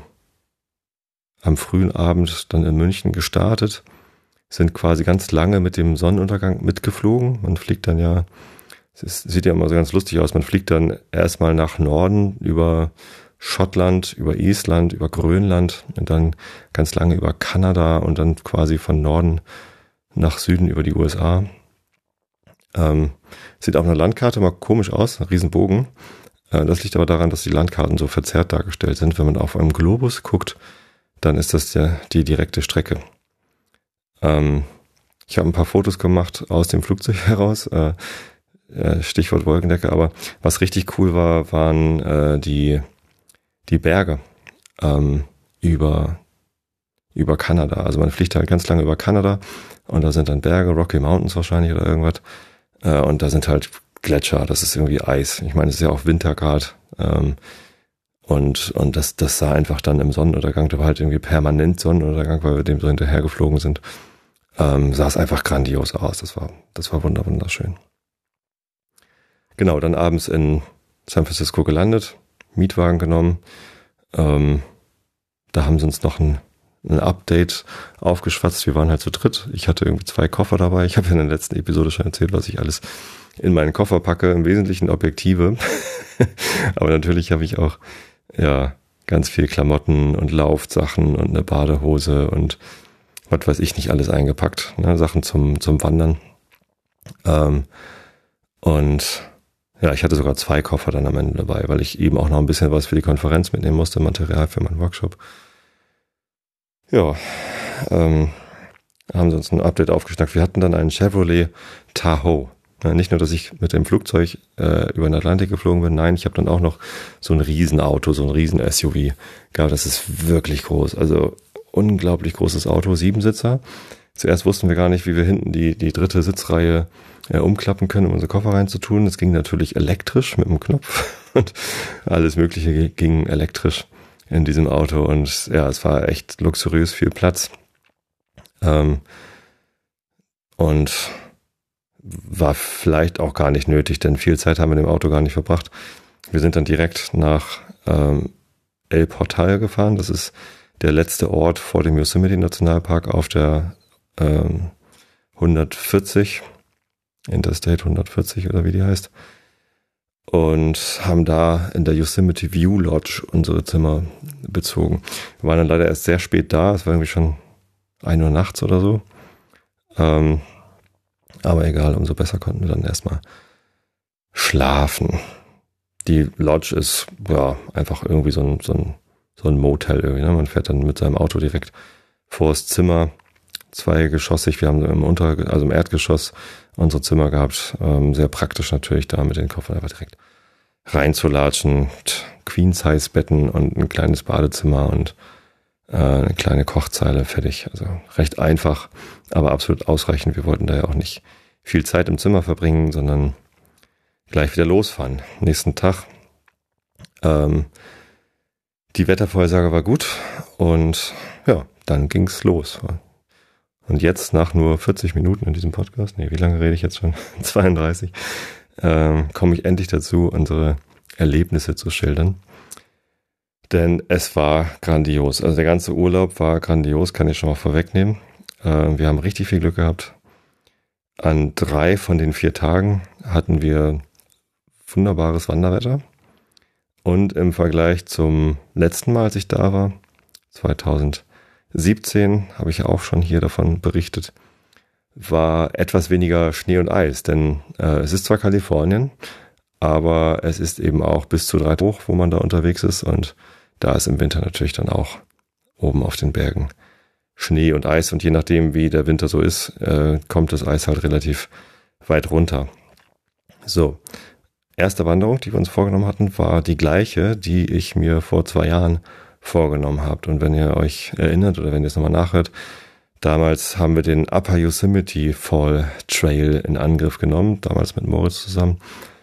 am frühen Abend dann in München gestartet, sind quasi ganz lange mit dem Sonnenuntergang mitgeflogen. Man fliegt dann ja, es sieht ja immer so ganz lustig aus, man fliegt dann erstmal nach Norden über Schottland, über Island, über Grönland und dann ganz lange über Kanada und dann quasi von Norden nach Süden über die U S A. Ähm, sieht auf einer Landkarte mal komisch aus, ein Riesenbogen. Äh, das liegt aber daran, dass die Landkarten so verzerrt dargestellt sind. Wenn man auf einem Globus guckt, dann ist das ja die direkte Strecke. Ähm, ich habe ein paar Fotos gemacht aus dem Flugzeug heraus, äh, äh, Stichwort Wolkendecke, aber was richtig cool war, waren äh, die, die Berge ähm, über, über Kanada. Also man fliegt halt ganz lange über Kanada und da sind dann Berge, Rocky Mountains wahrscheinlich oder irgendwas, äh, und da sind halt Gletscher, das ist irgendwie Eis. Ich meine, es ist ja auch Winter gerade, ähm, Und, und das, das sah einfach dann im Sonnenuntergang, da war halt irgendwie permanent Sonnenuntergang, weil wir dem so hinterhergeflogen sind, ähm, sah es einfach grandios aus. Das war, das war wunder, wunderschön. Genau, dann abends in San Francisco gelandet, Mietwagen genommen. Ähm, da haben sie uns noch ein, ein Update aufgeschwatzt. Wir waren halt zu dritt. Ich hatte irgendwie zwei Koffer dabei. Ich habe ja in der letzten Episode schon erzählt, was ich alles in meinen Koffer packe. Im Wesentlichen Objektive. Aber natürlich habe ich auch ja ganz viel Klamotten und Laufsachen und eine Badehose und was weiß ich nicht alles eingepackt. Ne? Sachen zum, zum Wandern. Ähm, und ja, ich hatte sogar zwei Koffer dann am Ende dabei, weil ich eben auch noch ein bisschen was für die Konferenz mitnehmen musste, Material für meinen Workshop. Ja, ähm, haben sie uns ein Update aufgeschnackt. Wir hatten dann einen Chevrolet Tahoe. Ja, nicht nur, dass ich mit dem Flugzeug äh, über den Atlantik geflogen bin, nein, ich habe dann auch noch so ein Riesenauto, so ein Riesen-S U V gehabt. Das ist wirklich groß, also unglaublich großes Auto, Siebensitzer. Zuerst wussten wir gar nicht, wie wir hinten die, die dritte Sitzreihe äh, umklappen können, um unsere Koffer reinzutun. Das ging natürlich elektrisch mit dem Knopf und alles Mögliche ging elektrisch in diesem Auto. Und ja, es war echt luxuriös, viel Platz. Ähm, und war vielleicht auch gar nicht nötig, denn viel Zeit haben wir in dem Auto gar nicht verbracht. Wir sind dann direkt nach ähm, El Portal gefahren. Das ist der letzte Ort vor dem Yosemite Nationalpark auf der ähm, hundertvierzig, Interstate hundertvierzig oder wie die heißt. Und haben da in der Yosemite View Lodge unsere Zimmer bezogen. Wir waren dann leider erst sehr spät da, es war irgendwie schon ein Uhr nachts oder so. Ähm, aber egal, umso besser konnten wir dann erstmal schlafen. Die Lodge ist ja einfach irgendwie so ein, so ein, so ein Motel irgendwie. Ne? Man fährt dann mit seinem Auto direkt vors Zimmer, zweigeschossig. Wir haben im Unter, also im Erdgeschoss unsere Zimmer gehabt. Ähm, sehr praktisch natürlich, da mit den Koffern einfach direkt reinzulatschen. Queen-Size-Betten und ein kleines Badezimmer und äh, eine kleine Kochzeile, fertig. Also recht einfach, aber absolut ausreichend. Wir wollten da ja auch nicht viel Zeit im Zimmer verbringen, sondern gleich wieder losfahren. Nächsten Tag. Ähm, die Wettervorhersage war gut und ja, dann ging's los. Und jetzt nach nur vierzig Minuten in diesem Podcast, nee, wie lange rede ich jetzt schon? zweiunddreißig, ähm, komme ich endlich dazu, unsere Erlebnisse zu schildern. Denn es war grandios. Also der ganze Urlaub war grandios, kann ich schon mal vorwegnehmen. Äh, wir haben richtig viel Glück gehabt. An drei von den vier Tagen hatten wir wunderbares Wanderwetter. Und im Vergleich zum letzten Mal, als ich da war, zweitausendsiebzehn, habe ich ja auch schon hier davon berichtet, war etwas weniger Schnee und Eis. Denn äh, es ist zwar Kalifornien, aber es ist eben auch bis zu drei hoch, wo man da unterwegs ist. Und da ist im Winter natürlich dann auch oben auf den Bergen Schnee und Eis. Und je nachdem, wie der Winter so ist, äh, kommt das Eis halt relativ weit runter. So, erste Wanderung, die wir uns vorgenommen hatten, war die gleiche, die ich mir vor zwei Jahren vorgenommen habe. Und wenn ihr euch erinnert oder wenn ihr es nochmal nachhört, damals haben wir den Upper Yosemite Fall Trail in Angriff genommen, damals mit Moritz zusammen.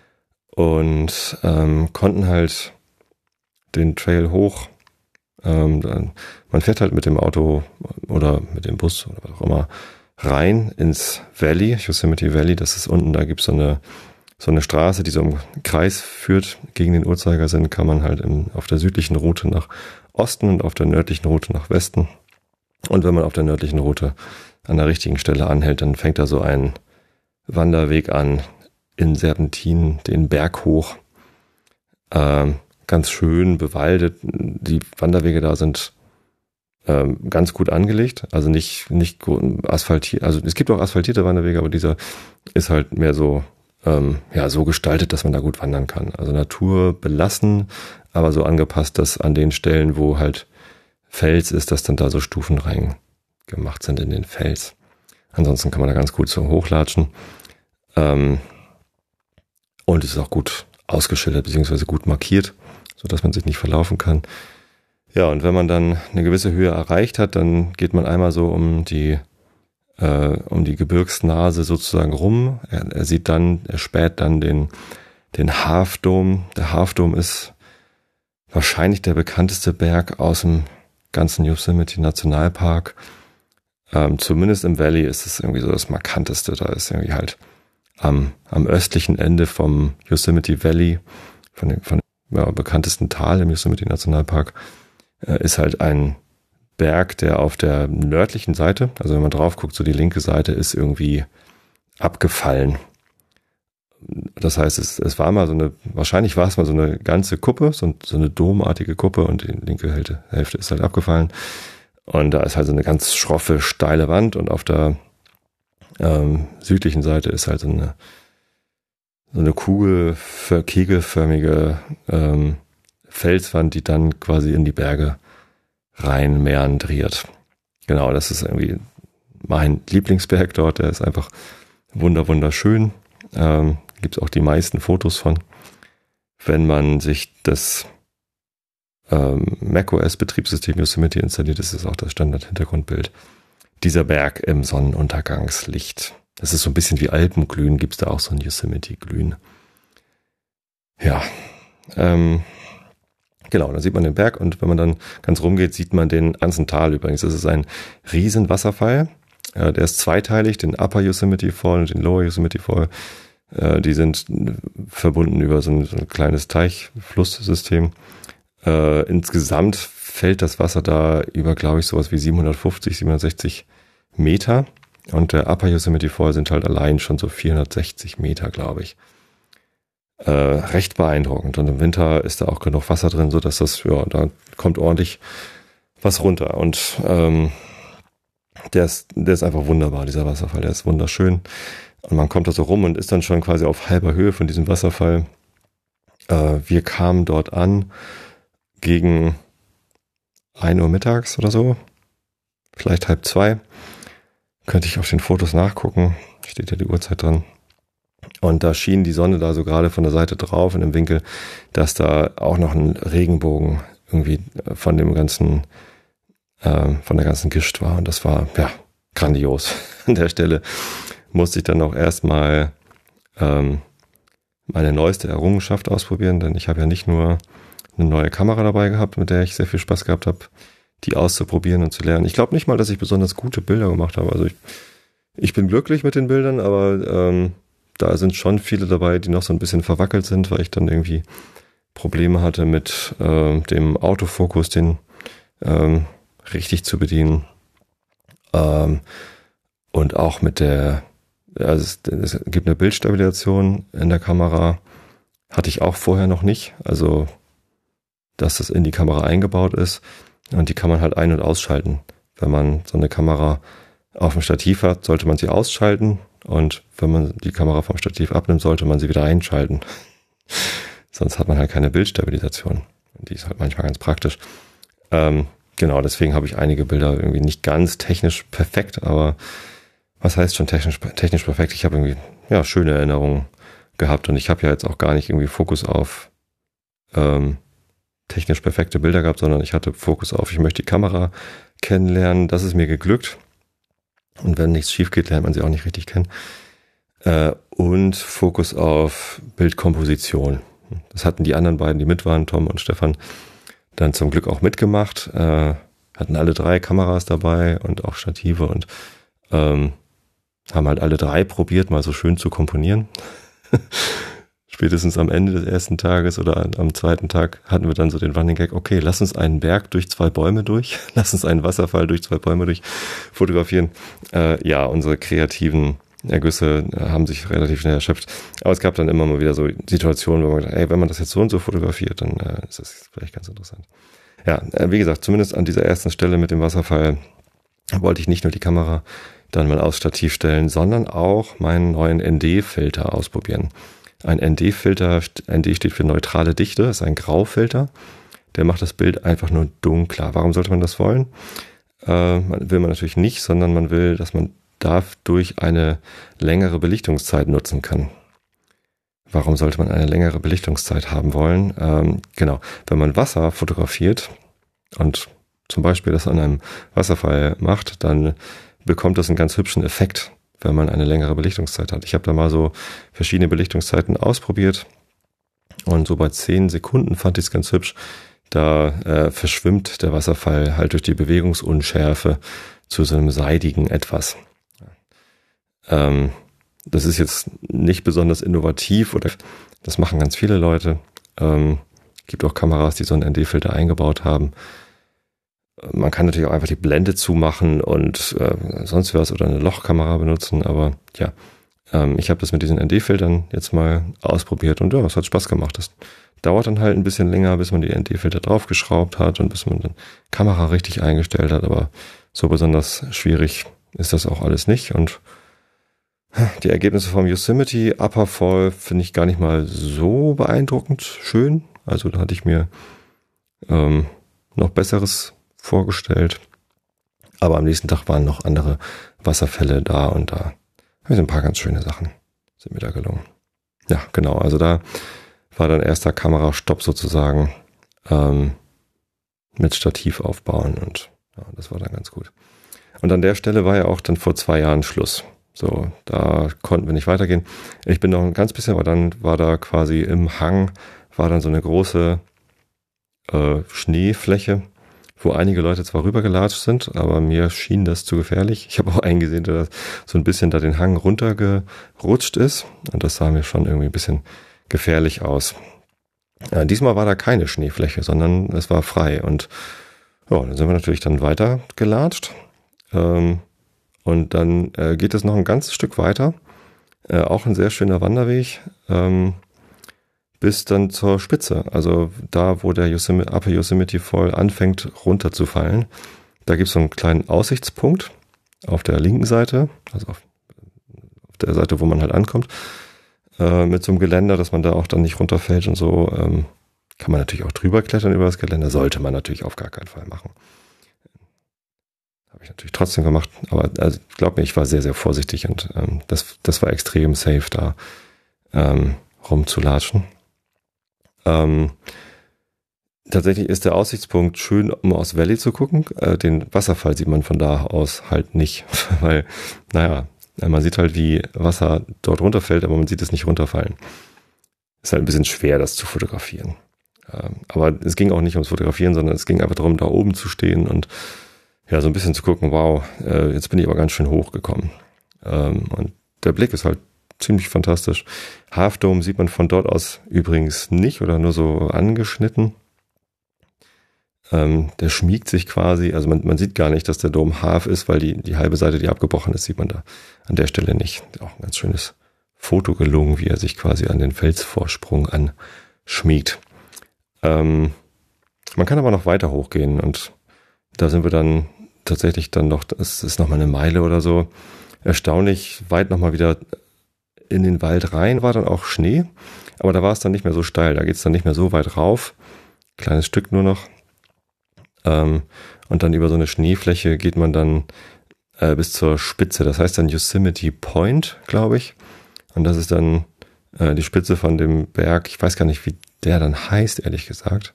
Und ähm, konnten halt den Trail hoch. Ähm, dann, man fährt halt mit dem Auto oder mit dem Bus oder was auch immer rein ins Valley, Yosemite Valley. Das ist unten, da gibt's so eine so eine Straße, die so im Kreis führt gegen den Uhrzeigersinn. Kann man halt im, auf der südlichen Route nach Osten und auf der nördlichen Route nach Westen. Und wenn man auf der nördlichen Route an der richtigen Stelle anhält, dann fängt da so ein Wanderweg an in Serpentinen, den Berg hoch. Ähm, ganz schön bewaldet. Die Wanderwege da sind ähm, ganz gut angelegt. Also nicht, nicht asphaltiert. Also es gibt auch asphaltierte Wanderwege, aber dieser ist halt mehr so, ähm, ja, so gestaltet, dass man da gut wandern kann. Also Natur belassen, aber so angepasst, dass an den Stellen, wo halt Fels ist, dass dann da so Stufen rein gemacht sind in den Fels. Ansonsten kann man da ganz gut so hochlatschen. Ähm, und es ist auch gut ausgeschildert, beziehungsweise gut markiert, sodass man sich nicht verlaufen kann. Ja, und wenn man dann eine gewisse Höhe erreicht hat, dann geht man einmal so um die äh, um die Gebirgsnase sozusagen rum. Er, er sieht dann, er späht dann den den Half Dome. Der Half Dome ist wahrscheinlich der bekannteste Berg aus dem ganzen Yosemite Nationalpark. Ähm, zumindest im Valley ist es irgendwie so das markanteste. Da ist irgendwie halt am, am östlichen Ende vom Yosemite Valley, von dem, von dem ja, bekanntesten Tal im Yosemite Nationalpark, äh, ist halt ein Berg, der auf der nördlichen Seite, also wenn man drauf guckt, so die linke Seite ist irgendwie abgefallen. Das heißt, es, es war mal so eine, wahrscheinlich war es mal so eine ganze Kuppe, so, so eine domartige Kuppe und die linke Hälfte, Hälfte ist halt abgefallen. Und da ist halt so eine ganz schroffe, steile Wand und auf der ähm, südlichen Seite ist halt so eine, so eine Kugel, kegelförmige ähm, Felswand, die dann quasi in die Berge rein meandriert. Genau, das ist irgendwie mein Lieblingsberg dort, der ist einfach wunder wunderschön. Ähm, gibt es auch die meisten Fotos von. Wenn man sich das ähm, macOS-Betriebssystem Yosemite installiert, ist es auch das Standard-Hintergrundbild. Dieser Berg im Sonnenuntergangslicht. Das ist so ein bisschen wie Alpenglühen, gibt es da auch so ein Yosemite-Glühen. Ja, ähm, genau, dann sieht man den Berg und wenn man dann ganz rumgeht, sieht man den ganzen Tal übrigens. Das ist ein riesen Wasserfall. Äh, der ist zweiteilig, den Upper Yosemite Fall und den Lower Yosemite Fall. Äh, die sind verbunden über so ein, so ein kleines Teichflusssystem. Äh, insgesamt fällt das Wasser da über, glaube ich, sowas wie siebenhundertfünfzig, siebenhundertsechzig Meter. Und der Upper Yosemite Fall sind halt allein schon so vierhundertsechzig Meter, glaube ich. Äh, recht beeindruckend. Und im Winter ist da auch genug Wasser drin, so dass das, ja, da kommt ordentlich was runter. Und ähm, der ist, der ist einfach wunderbar, dieser Wasserfall, der ist wunderschön. Und man kommt da so rum und ist dann schon quasi auf halber Höhe von diesem Wasserfall. Äh, wir kamen dort an gegen ein Uhr mittags oder so, vielleicht halb zwei. Könnte ich auf den Fotos nachgucken, steht ja die Uhrzeit dran. Und da schien die Sonne da so gerade von der Seite drauf in dem Winkel, dass da auch noch ein Regenbogen irgendwie von dem ganzen, äh, von der ganzen Gischt war. Und das war, ja, grandios. An der Stelle musste ich dann auch erstmal ähm, meine neueste Errungenschaft ausprobieren, denn ich habe ja nicht nur eine neue Kamera dabei gehabt, mit der ich sehr viel Spaß gehabt habe, die auszuprobieren und zu lernen. Ich glaube nicht mal, dass ich besonders gute Bilder gemacht habe. Also ich, ich bin glücklich mit den Bildern, aber ähm, da sind schon viele dabei, die noch so ein bisschen verwackelt sind, weil ich dann irgendwie Probleme hatte mit äh, dem Autofokus, den ähm, richtig zu bedienen. Ähm, und auch mit der, also es, es gibt eine Bildstabilisation in der Kamera, hatte ich auch vorher noch nicht. Also, dass das in die Kamera eingebaut ist und die kann man halt ein- und ausschalten. Wenn man so eine Kamera auf dem Stativ hat, sollte man sie ausschalten. Und wenn man die Kamera vom Stativ abnimmt, sollte man sie wieder einschalten. Sonst hat man halt keine Bildstabilisation. Die ist halt manchmal ganz praktisch. Ähm, genau, deswegen habe ich einige Bilder irgendwie nicht ganz technisch perfekt, aber was heißt schon technisch, technisch perfekt? Ich habe irgendwie ja schöne Erinnerungen gehabt und ich habe ja jetzt auch gar nicht irgendwie Fokus auf ähm, technisch perfekte Bilder gehabt, sondern ich hatte Fokus auf, ich möchte die Kamera kennenlernen. Das ist mir geglückt. Und wenn nichts schief geht, lernt man sie auch nicht richtig kennen. Äh, und Fokus auf Bildkomposition. Das hatten die anderen beiden, die mit waren, Tom und Stefan, dann zum Glück auch mitgemacht. Äh, hatten alle drei Kameras dabei und auch Stative und ähm, haben halt alle drei probiert, mal so schön zu komponieren. Spätestens am Ende des ersten Tages oder am zweiten Tag hatten wir dann so den Running Gag, okay, lass uns einen Berg durch zwei Bäume durch, lass uns einen Wasserfall durch zwei Bäume durch fotografieren. Äh, ja, unsere kreativen Ergüsse haben sich relativ schnell erschöpft. Aber es gab dann immer mal wieder so Situationen, wo man gedacht, ey, wenn man das jetzt so und so fotografiert, dann äh, ist das vielleicht ganz interessant. Ja, äh, wie gesagt, zumindest an dieser ersten Stelle mit dem Wasserfall wollte ich nicht nur die Kamera dann mal aufs Stativ stellen, sondern auch meinen neuen N D-Filter ausprobieren. Ein N D-Filter, N D steht für neutrale Dichte, ist ein Graufilter. Der macht das Bild einfach nur dunkler. Warum sollte man das wollen? Äh, will man natürlich nicht, sondern man will, dass man dadurch eine längere Belichtungszeit nutzen kann. Warum sollte man eine längere Belichtungszeit haben wollen? Ähm, genau, wenn man Wasser fotografiert und zum Beispiel das an einem Wasserfall macht, dann bekommt das einen ganz hübschen Effekt, wenn man eine längere Belichtungszeit hat. Ich habe da mal so verschiedene Belichtungszeiten ausprobiert und so bei zehn Sekunden fand ich es ganz hübsch. Da äh, verschwimmt der Wasserfall halt durch die Bewegungsunschärfe zu so einem seidigen Etwas. Ähm, das ist jetzt nicht besonders innovativ oder das machen ganz viele Leute. Ähm, gibt auch Kameras, die so einen N D-Filter eingebaut haben. Man kann natürlich auch einfach die Blende zumachen und äh, sonst was oder eine Lochkamera benutzen, aber ja, ähm, ich habe das mit diesen N D-Filtern jetzt mal ausprobiert und ja, es hat Spaß gemacht. Das dauert dann halt ein bisschen länger, bis man die N D-Filter draufgeschraubt hat und bis man die Kamera richtig eingestellt hat, aber so besonders schwierig ist das auch alles nicht und die Ergebnisse vom Yosemite Upperfall finde ich gar nicht mal so beeindruckend schön, also da hatte ich mir ähm, noch besseres vorgestellt. Aber am nächsten Tag waren noch andere Wasserfälle da und da haben wir ein paar ganz schöne Sachen sind mir da gelungen. Ja, genau. Also da war dann erster Kamerastopp sozusagen ähm, mit Stativ aufbauen und ja, das war dann ganz gut. Und an der Stelle war ja auch dann vor zwei Jahren Schluss. So, da konnten wir nicht weitergehen. Ich bin noch ein ganz bisschen, aber dann war da quasi im Hang war dann so eine große äh, Schneefläche, wo einige Leute zwar rübergelatscht sind, aber mir schien das zu gefährlich. Ich habe auch eingesehen, dass so ein bisschen da den Hang runtergerutscht ist und das sah mir schon irgendwie ein bisschen gefährlich aus. Ja, diesmal war da keine Schneefläche, sondern es war frei und ja, dann sind wir natürlich dann weiter gelatscht ähm, und dann äh, geht es noch ein ganzes Stück weiter, äh, auch ein sehr schöner Wanderweg, ähm, bis dann zur Spitze, also da, wo der Yosemite, Upper Yosemite Fall anfängt runterzufallen. Da gibt es so einen kleinen Aussichtspunkt auf der linken Seite, also auf, auf der Seite, wo man halt ankommt, äh, mit so einem Geländer, dass man da auch dann nicht runterfällt und so. Ähm, kann man natürlich auch drüber klettern über das Geländer, sollte man natürlich auf gar keinen Fall machen. Habe ich natürlich trotzdem gemacht, aber also, glaub mir, ich war sehr, sehr vorsichtig und ähm, das, das war extrem safe, da ähm, rumzulatschen. Ähm, tatsächlich ist der Aussichtspunkt schön, um aus Valley zu gucken. Äh, den Wasserfall sieht man von da aus halt nicht, weil, naja, man sieht halt, wie Wasser dort runterfällt, aber man sieht es nicht runterfallen. Ist halt ein bisschen schwer, das zu fotografieren. Ähm, aber es ging auch nicht ums Fotografieren, sondern es ging einfach darum, da oben zu stehen und ja, so ein bisschen zu gucken, wow, äh, jetzt bin ich aber ganz schön hochgekommen. Ähm, und der Blick ist halt ziemlich fantastisch. Half Dome sieht man von dort aus übrigens nicht oder nur so angeschnitten. Ähm, der schmiegt sich quasi, also man, man sieht gar nicht, dass der Dom Half ist, weil die, die halbe Seite, die abgebrochen ist, sieht man da an der Stelle nicht. Auch ein ganz schönes Foto gelungen, wie er sich quasi an den Felsvorsprung anschmiegt. Ähm, man kann aber noch weiter hochgehen und da sind wir dann tatsächlich dann noch, das ist nochmal eine Meile oder so, erstaunlich weit nochmal wieder in den Wald rein, war dann auch Schnee, aber da war es dann nicht mehr so steil, da geht es dann nicht mehr so weit rauf, kleines Stück nur noch, ähm, und dann über so eine Schneefläche geht man dann äh, bis zur Spitze, das heißt dann Yosemite Point, glaube ich, und das ist dann äh, die Spitze von dem Berg, ich weiß gar nicht, wie der dann heißt, ehrlich gesagt.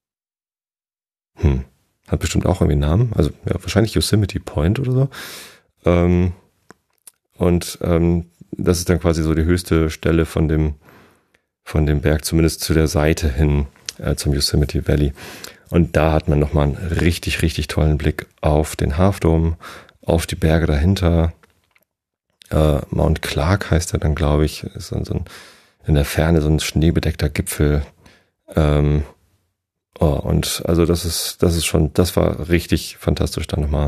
Hm. Hat bestimmt auch irgendwie einen Namen. Also ja, wahrscheinlich Yosemite Point oder so. Ähm, und ähm, das ist dann quasi so die höchste Stelle von dem, von dem Berg, zumindest zu der Seite hin äh, zum Yosemite Valley. Und da hat man nochmal einen richtig, richtig tollen Blick auf den Half Dome, auf die Berge dahinter. Äh, Mount Clark heißt er dann, glaube ich. Ist dann so ein, in der Ferne so ein schneebedeckter Gipfel. Ähm, Oh, und also das ist, das ist schon, das war richtig fantastisch, dann nochmal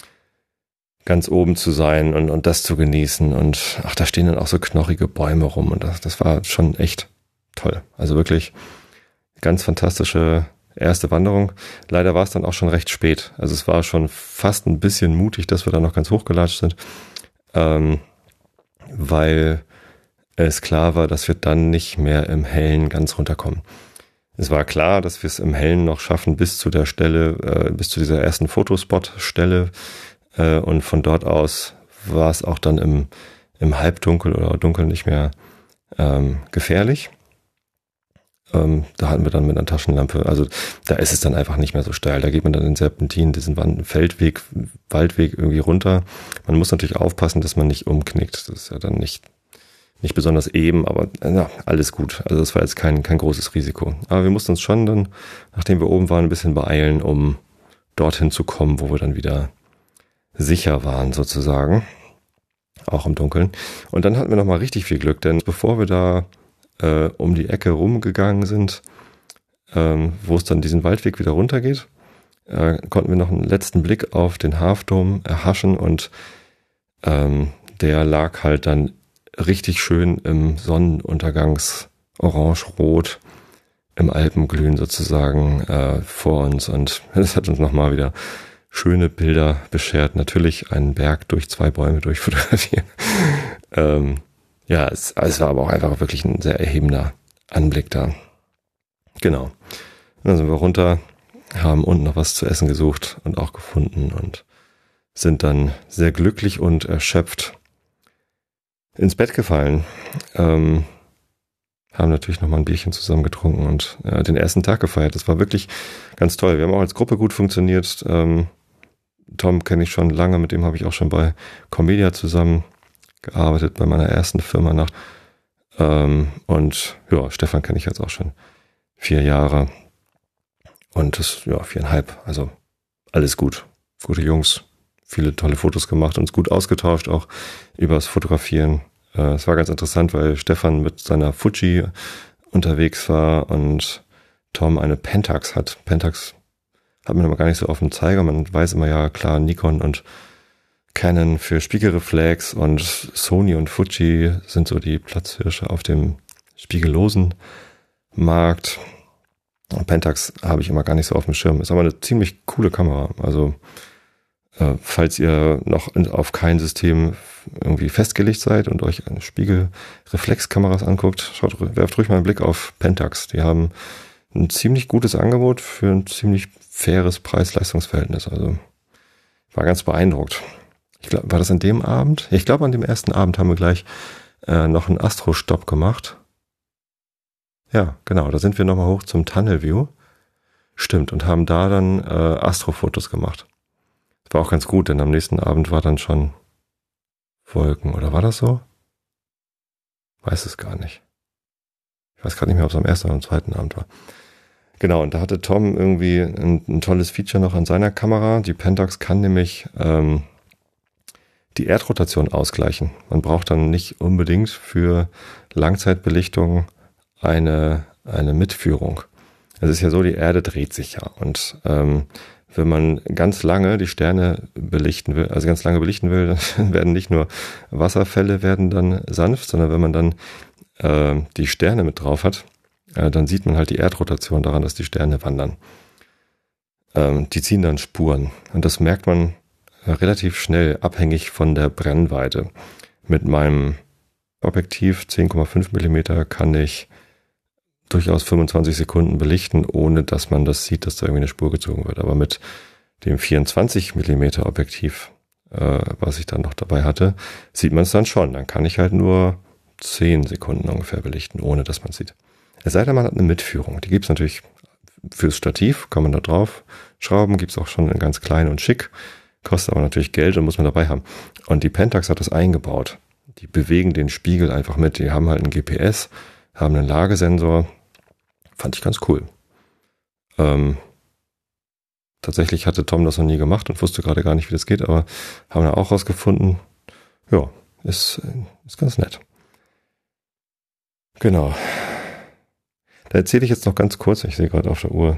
ganz oben zu sein und, und das zu genießen. Und ach, da stehen dann auch so knorrige Bäume rum und das, das war schon echt toll. Also wirklich ganz fantastische erste Wanderung. Leider war es dann auch schon recht spät. Also es war schon fast ein bisschen mutig, dass wir da noch ganz hochgelatscht sind, ähm, weil es klar war, dass wir dann nicht mehr im Hellen ganz runterkommen. Es war klar, dass wir es im Hellen noch schaffen bis zu der Stelle, äh, bis zu dieser ersten Fotospot-Stelle. Äh, und von dort aus war es auch dann im, im Halbdunkel oder Dunkel nicht mehr ähm, gefährlich. Ähm, da hatten wir dann mit einer Taschenlampe, also da ist es dann einfach nicht mehr so steil. Da geht man dann in Serpentin, diesen Wand- Feldweg, Waldweg irgendwie runter. Man muss natürlich aufpassen, dass man nicht umknickt. Das ist ja dann nicht Nicht besonders eben, aber ja, alles gut. Also das war jetzt kein, kein großes Risiko. Aber wir mussten uns schon dann, nachdem wir oben waren, ein bisschen beeilen, um dorthin zu kommen, wo wir dann wieder sicher waren sozusagen. Auch im Dunkeln. Und dann hatten wir nochmal richtig viel Glück, denn bevor wir da äh, um die Ecke rumgegangen sind, ähm, wo es dann diesen Waldweg wieder runtergeht, äh, konnten wir noch einen letzten Blick auf den Half Dome erhaschen und ähm, der lag halt dann richtig schön im Sonnenuntergangs Orange-Rot im Alpenglühen sozusagen äh, vor uns und das hat uns nochmal wieder schöne Bilder beschert. Natürlich einen Berg durch zwei Bäume durchfotografieren. ähm, ja, es, es war aber auch einfach wirklich ein sehr erhebender Anblick da. Genau. Dann sind wir runter, haben unten noch was zu essen gesucht und auch gefunden und sind dann sehr glücklich und erschöpft ins Bett gefallen. Ähm, haben natürlich nochmal ein Bierchen zusammen getrunken und äh, den ersten Tag gefeiert. Das war wirklich ganz toll. Wir haben auch als Gruppe gut funktioniert. Ähm, Tom kenne ich schon lange, mit dem habe ich auch schon bei Comedia zusammen gearbeitet, bei meiner ersten Firma nach. Ähm, und ja, Stefan kenne ich jetzt auch schon vier Jahre. Und das, ja, viereinhalb. Also alles gut. Gute Jungs. Viele tolle Fotos gemacht, uns gut ausgetauscht, auch übers Fotografieren. Äh, es war ganz interessant, weil Stefan mit seiner Fuji unterwegs war und Tom eine Pentax hat. Pentax hat man aber gar nicht so auf dem Zeiger. Man weiß immer ja, klar, Nikon und Canon für Spiegelreflex und Sony und Fuji sind so die Platzhirsche auf dem spiegellosen Markt. Und Pentax habe ich immer gar nicht so auf dem Schirm. Ist aber eine ziemlich coole Kamera. Also Äh, falls ihr noch in, auf kein System irgendwie festgelegt seid und euch eine Spiegelreflexkameras anguckt, schaut, werft ruhig mal einen Blick auf Pentax. Die haben ein ziemlich gutes Angebot für ein ziemlich faires Preis-Leistungs-Verhältnis. Also ich war ganz beeindruckt. Ich glaub, war das an dem Abend? Ich glaube, an dem ersten Abend haben wir gleich äh, noch einen Astro-Stopp gemacht. Ja, genau. Da sind wir nochmal hoch zum Tunnel View. Stimmt. Und haben da dann äh, Astrofotos gemacht. Das war auch ganz gut, denn am nächsten Abend war dann schon Wolken. Oder war das so? Weiß es gar nicht. Ich weiß gerade nicht mehr, ob es am ersten oder am zweiten Abend war. Genau, und da hatte Tom irgendwie ein, ein tolles Feature noch an seiner Kamera. Die Pentax kann nämlich ähm, die Erdrotation ausgleichen. Man braucht dann nicht unbedingt für Langzeitbelichtung eine, eine Mitführung. Es ist ja so, die Erde dreht sich ja. Und ähm, wenn man ganz lange die Sterne belichten will, also ganz lange belichten will, dann werden nicht nur Wasserfälle werden dann sanft, sondern wenn man dann äh, die Sterne mit drauf hat, äh, dann sieht man halt die Erdrotation daran, dass die Sterne wandern. Ähm, die ziehen dann Spuren. Und das merkt man äh, relativ schnell, abhängig von der Brennweite. Mit meinem Objektiv zehn Komma fünf Millimeter kann ich durchaus fünfundzwanzig Sekunden belichten, ohne dass man das sieht, dass da irgendwie eine Spur gezogen wird. Aber mit dem vierundzwanzig Millimeter Objektiv, äh, was ich dann noch dabei hatte, sieht man es dann schon. Dann kann ich halt nur zehn Sekunden ungefähr belichten, ohne dass man es sieht. Es sei denn, man hat eine Mitführung. Die gibt es natürlich fürs Stativ, kann man da drauf schrauben, gibt es auch schon in ganz klein und schick, kostet aber natürlich Geld und muss man dabei haben. Und die Pentax hat das eingebaut. Die bewegen den Spiegel einfach mit. Die haben halt ein G P S, haben einen Lagesensor. Fand ich ganz cool. Ähm, tatsächlich hatte Tom das noch nie gemacht und wusste gerade gar nicht, wie das geht, aber haben wir auch rausgefunden. Ja, ist, ist ganz nett. Genau. Da erzähle ich jetzt noch ganz kurz, ich sehe gerade auf der Uhr.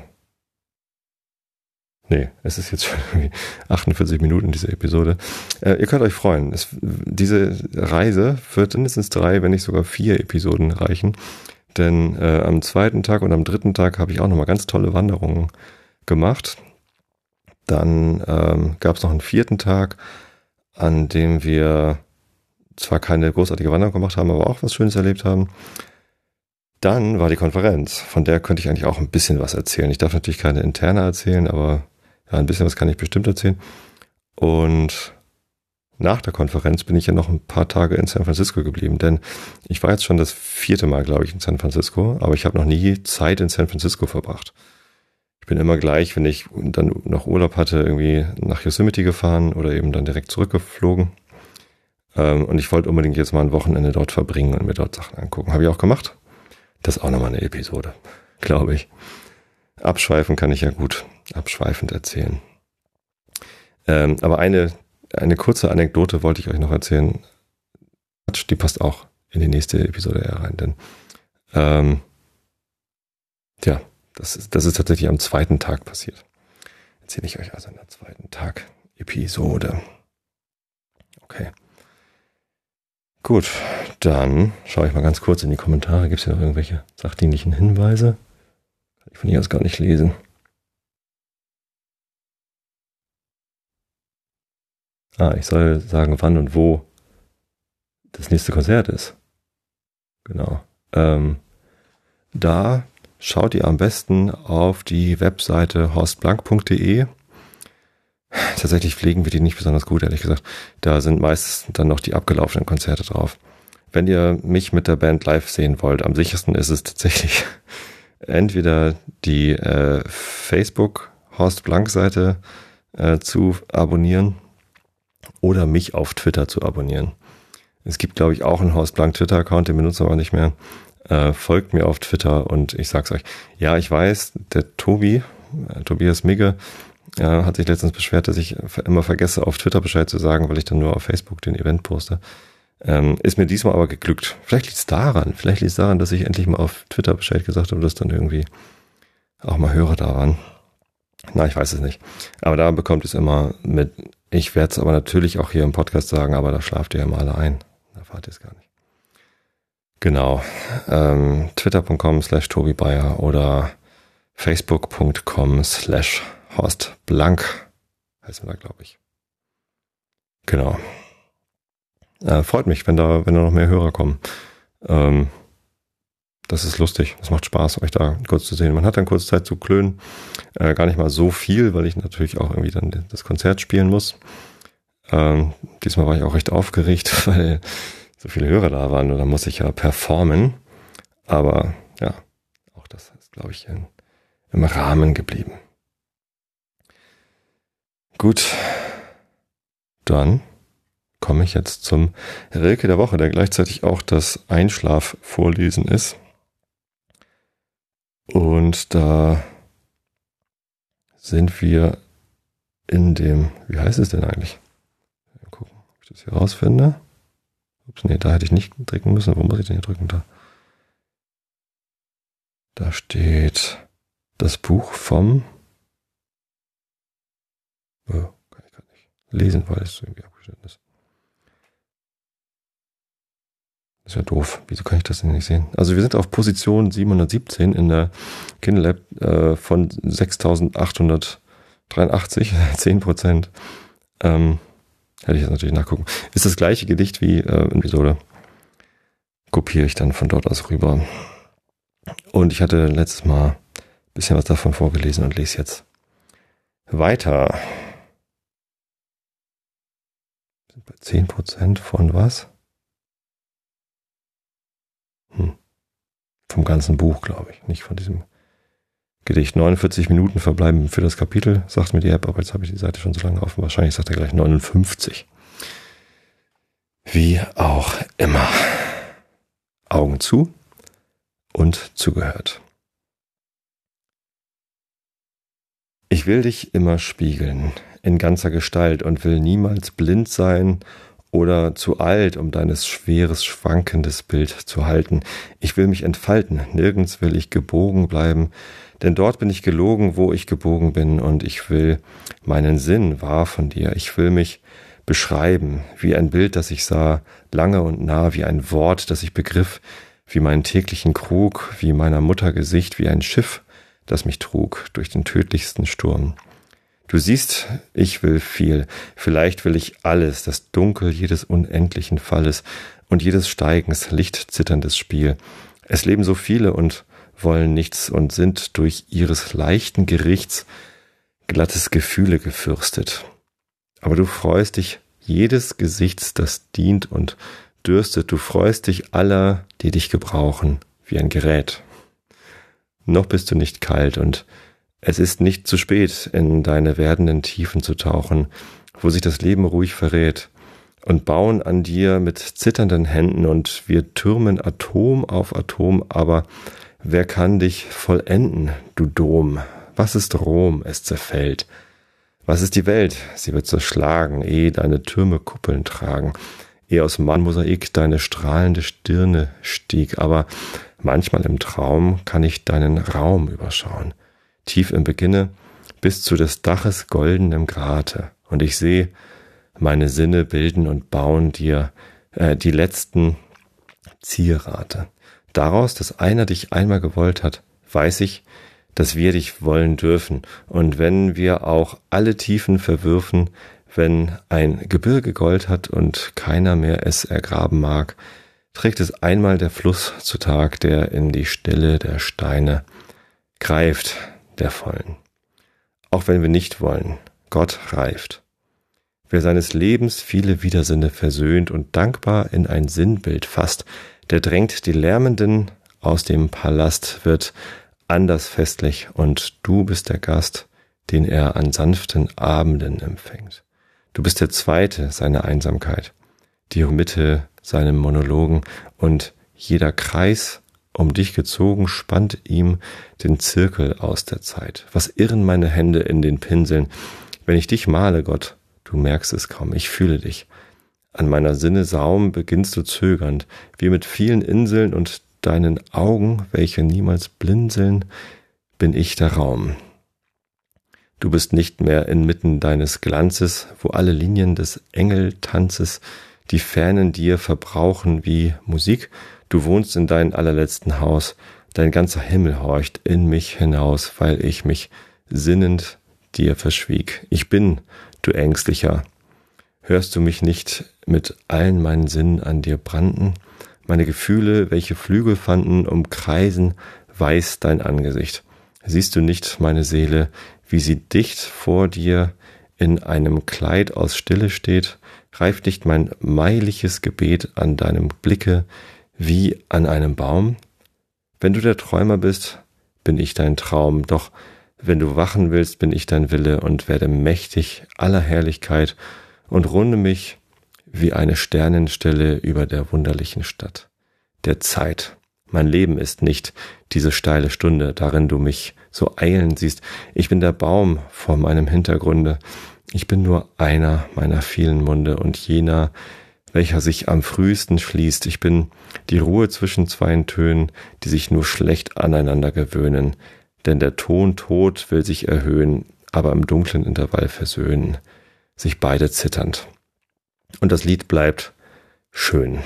Nee, es ist jetzt schon irgendwie achtundvierzig Minuten, diese Episode. Äh, ihr könnt euch freuen. Es, diese Reise wird mindestens drei, wenn nicht sogar vier Episoden reichen. Denn äh, am zweiten Tag und am dritten Tag habe ich auch nochmal ganz tolle Wanderungen gemacht. Dann ähm, gab es noch einen vierten Tag, an dem wir zwar keine großartige Wanderung gemacht haben, aber auch was Schönes erlebt haben. Dann war die Konferenz, von der könnte ich eigentlich auch ein bisschen was erzählen. Ich darf natürlich keine interne erzählen, aber ja, ein bisschen was kann ich bestimmt erzählen. Und nach der Konferenz bin ich ja noch ein paar Tage in San Francisco geblieben, denn ich war jetzt schon das vierte Mal, glaube ich, in San Francisco, aber ich habe noch nie Zeit in San Francisco verbracht. Ich bin immer gleich, wenn ich dann noch Urlaub hatte, irgendwie nach Yosemite gefahren oder eben dann direkt zurückgeflogen. Und ich wollte unbedingt jetzt mal ein Wochenende dort verbringen und mir dort Sachen angucken. Habe ich auch gemacht. Das ist auch nochmal eine Episode, glaube ich. Abschweifen kann ich ja gut abschweifend erzählen. Ähm, aber eine Eine kurze Anekdote wollte ich euch noch erzählen. Die passt auch in die nächste Episode rein, denn ähm, ja, das ist, das ist tatsächlich am zweiten Tag passiert. Erzähle ich euch also in der zweiten Tag Episode. Okay. Gut, dann schaue ich mal ganz kurz in die Kommentare. Gibt es hier noch irgendwelche sachdienlichen Hinweise? Kann ich von hier aus gar nicht lesen. Ah, ich soll sagen, wann und wo das nächste Konzert ist. Genau. Ähm, da schaut ihr am besten auf die Webseite horstblank punkt de. Tatsächlich pflegen wir die nicht besonders gut, ehrlich gesagt. Da sind meistens dann noch die abgelaufenen Konzerte drauf. Wenn ihr mich mit der Band live sehen wollt, am sichersten ist es tatsächlich entweder die äh, Facebook-Horst-Blank-Seite äh, zu abonnieren oder mich auf Twitter zu abonnieren. Es gibt, glaube ich, auch einen Horst Blank Twitter-Account, den benutzen wir aber nicht mehr. Äh, folgt mir auf Twitter und ich sag's euch. Ja, ich weiß, der Tobi, äh, Tobias Migge, äh, hat sich letztens beschwert, dass ich immer vergesse, auf Twitter Bescheid zu sagen, weil ich dann nur auf Facebook den Event poste. Ähm, ist mir diesmal aber geglückt. Vielleicht liegt's daran. Vielleicht liegt's daran, dass ich endlich mal auf Twitter Bescheid gesagt habe, dass dann irgendwie auch mal Hörer da waren. Na, ich weiß es nicht. Aber da bekommt es immer mit. Ich werde es aber natürlich auch hier im Podcast sagen, aber da schlaft ihr ja mal alle ein. Da fahrt ihr es gar nicht. Genau. Ähm, twitter punkt com slash Tobi Bayer oder facebook punkt com slash Horst Blank heißt mir da, glaube ich. genau. Äh, freut mich, wenn da, wenn da noch mehr Hörer kommen. Ähm, das ist lustig. Das macht Spaß, euch da kurz zu sehen. Man hat dann kurz Zeit zu klönen. Äh, gar nicht mal so viel, weil ich natürlich auch irgendwie dann das Konzert spielen muss. Ähm, diesmal war ich auch recht aufgeregt, weil so viele Hörer da waren und dann muss ich ja performen. Aber ja, auch das ist, glaube ich, in, im Rahmen geblieben. Gut, dann komme ich jetzt zum Rilke der Woche, der gleichzeitig auch das Einschlafvorlesen ist. Und da sind wir in dem, wie heißt es denn eigentlich? Mal gucken, ob ich das hier rausfinde. Ups, nee, da hätte ich nicht drücken müssen. Wo muss ich denn hier drücken? Da, da steht das Buch vom, oh, kann ich gar nicht lesen, weil es irgendwie abgeschnitten ist. Das ist ja doof. Wieso kann ich das denn nicht sehen? Also wir sind auf Position siebenhundertsiebzehn in der Kindle App äh, von sechstausendachthundertdreiundachtzig, zehn Prozent. Ähm, hätte ich jetzt natürlich nachgucken. Ist das gleiche Gedicht wie äh, in Episode. Kopiere ich dann von dort aus rüber. Und ich hatte letztes Mal ein bisschen was davon vorgelesen und lese jetzt weiter. Wir sind bei zehn Prozent von was? Hm. Vom ganzen Buch, glaube ich, nicht von diesem Gedicht. neunundvierzig Minuten verbleiben für das Kapitel, sagt mir die App, aber jetzt habe ich die Seite schon so lange offen. Wahrscheinlich sagt er gleich neunundfünfzig. Wie auch immer. Augen zu und zugehört. Ich will dich immer spiegeln, in ganzer Gestalt und will niemals blind sein oder zu alt, um deines schweres, schwankendes Bild zu halten. Ich will mich entfalten, nirgends will ich gebogen bleiben, denn dort bin ich gelogen, wo ich gebogen bin, und ich will meinen Sinn wahr von dir. Ich will mich beschreiben, wie ein Bild, das ich sah, lange und nah, wie ein Wort, das ich begriff, wie meinen täglichen Krug, wie meiner Mutter Gesicht, wie ein Schiff, das mich trug durch den tödlichsten Sturm. Du siehst, ich will viel, vielleicht will ich alles, das Dunkel jedes unendlichen Falles und jedes Steigens, lichtzitterndes Spiel. Es leben so viele und wollen nichts und sind durch ihres leichten Gerichts glattes Gefühle gefürstet. Aber du freust dich jedes Gesichts, das dient und dürstet. Du freust dich aller, die dich gebrauchen, wie ein Gerät. Noch bist du nicht kalt und es ist nicht zu spät, in deine werdenden Tiefen zu tauchen, wo sich das Leben ruhig verrät, und bauen an dir mit zitternden Händen, und wir türmen Atom auf Atom, aber wer kann dich vollenden, du Dom? Was ist Rom? Es zerfällt. Was ist die Welt? Sie wird zerschlagen, ehe deine Türme Kuppeln tragen, ehe aus Marmormosaik deine strahlende Stirne stieg, aber manchmal im Traum kann ich deinen Raum überschauen, tief im Beginne, bis zu des Daches goldenem Grate. Und ich sehe, meine Sinne bilden und bauen dir äh, die letzten Zierrate. Daraus, dass einer dich einmal gewollt hat, weiß ich, dass wir dich wollen dürfen. Und wenn wir auch alle Tiefen verwürfen, wenn ein Gebirge Gold hat und keiner mehr es ergraben mag, trägt es einmal der Fluss zutage, der in die Stille der Steine greift, der vollen. Auch wenn wir nicht wollen, Gott reift. Wer seines Lebens viele Widersinne versöhnt und dankbar in ein Sinnbild fasst, der drängt die Lärmenden aus dem Palast, wird anders festlich, und du bist der Gast, den er an sanften Abenden empfängt. Du bist der Zweite seiner Einsamkeit, die Mitte seinem Monologen, und jeder Kreis um dich gezogen spannt ihm den Zirkel aus der Zeit. Was irren meine Hände in den Pinseln, wenn ich dich male, Gott, du merkst es kaum, ich fühle dich. An meiner Sinne Saum beginnst du zögernd, wie mit vielen Inseln und deinen Augen, welche niemals blinzeln, bin ich der Raum. Du bist nicht mehr inmitten deines Glanzes, wo alle Linien des Engeltanzes die Fernen dir verbrauchen wie Musik. Du wohnst in deinem allerletzten Haus, dein ganzer Himmel horcht in mich hinaus, weil ich mich sinnend dir verschwieg. Ich bin, du Ängstlicher, Hörst du mich nicht mit allen meinen Sinnen an dir branden? Meine Gefühle, welche Flügel fanden, umkreisen weiß dein Angesicht. Siehst du nicht meine Seele, wie sie dicht vor dir in einem Kleid aus Stille steht? Reift nicht mein meiliges Gebet an deinem Blicke wie an einem Baum? Wenn du der Träumer bist, bin ich dein Traum, doch wenn du wachen willst, bin ich dein Wille und werde mächtig aller Herrlichkeit und runde mich wie eine Sternenstelle über der wunderlichen Stadt der Zeit. Mein Leben ist nicht diese steile Stunde, darin du mich so eilen siehst. Ich bin der Baum vor meinem Hintergrunde. Ich bin nur einer meiner vielen Munde und jener, welcher sich am frühesten schließt. Ich bin die Ruhe zwischen zwei Tönen, die sich nur schlecht aneinander gewöhnen. Denn der Ton Tod will sich erhöhen, aber im dunklen Intervall versöhnen, sich beide zitternd. Und das Lied bleibt schön.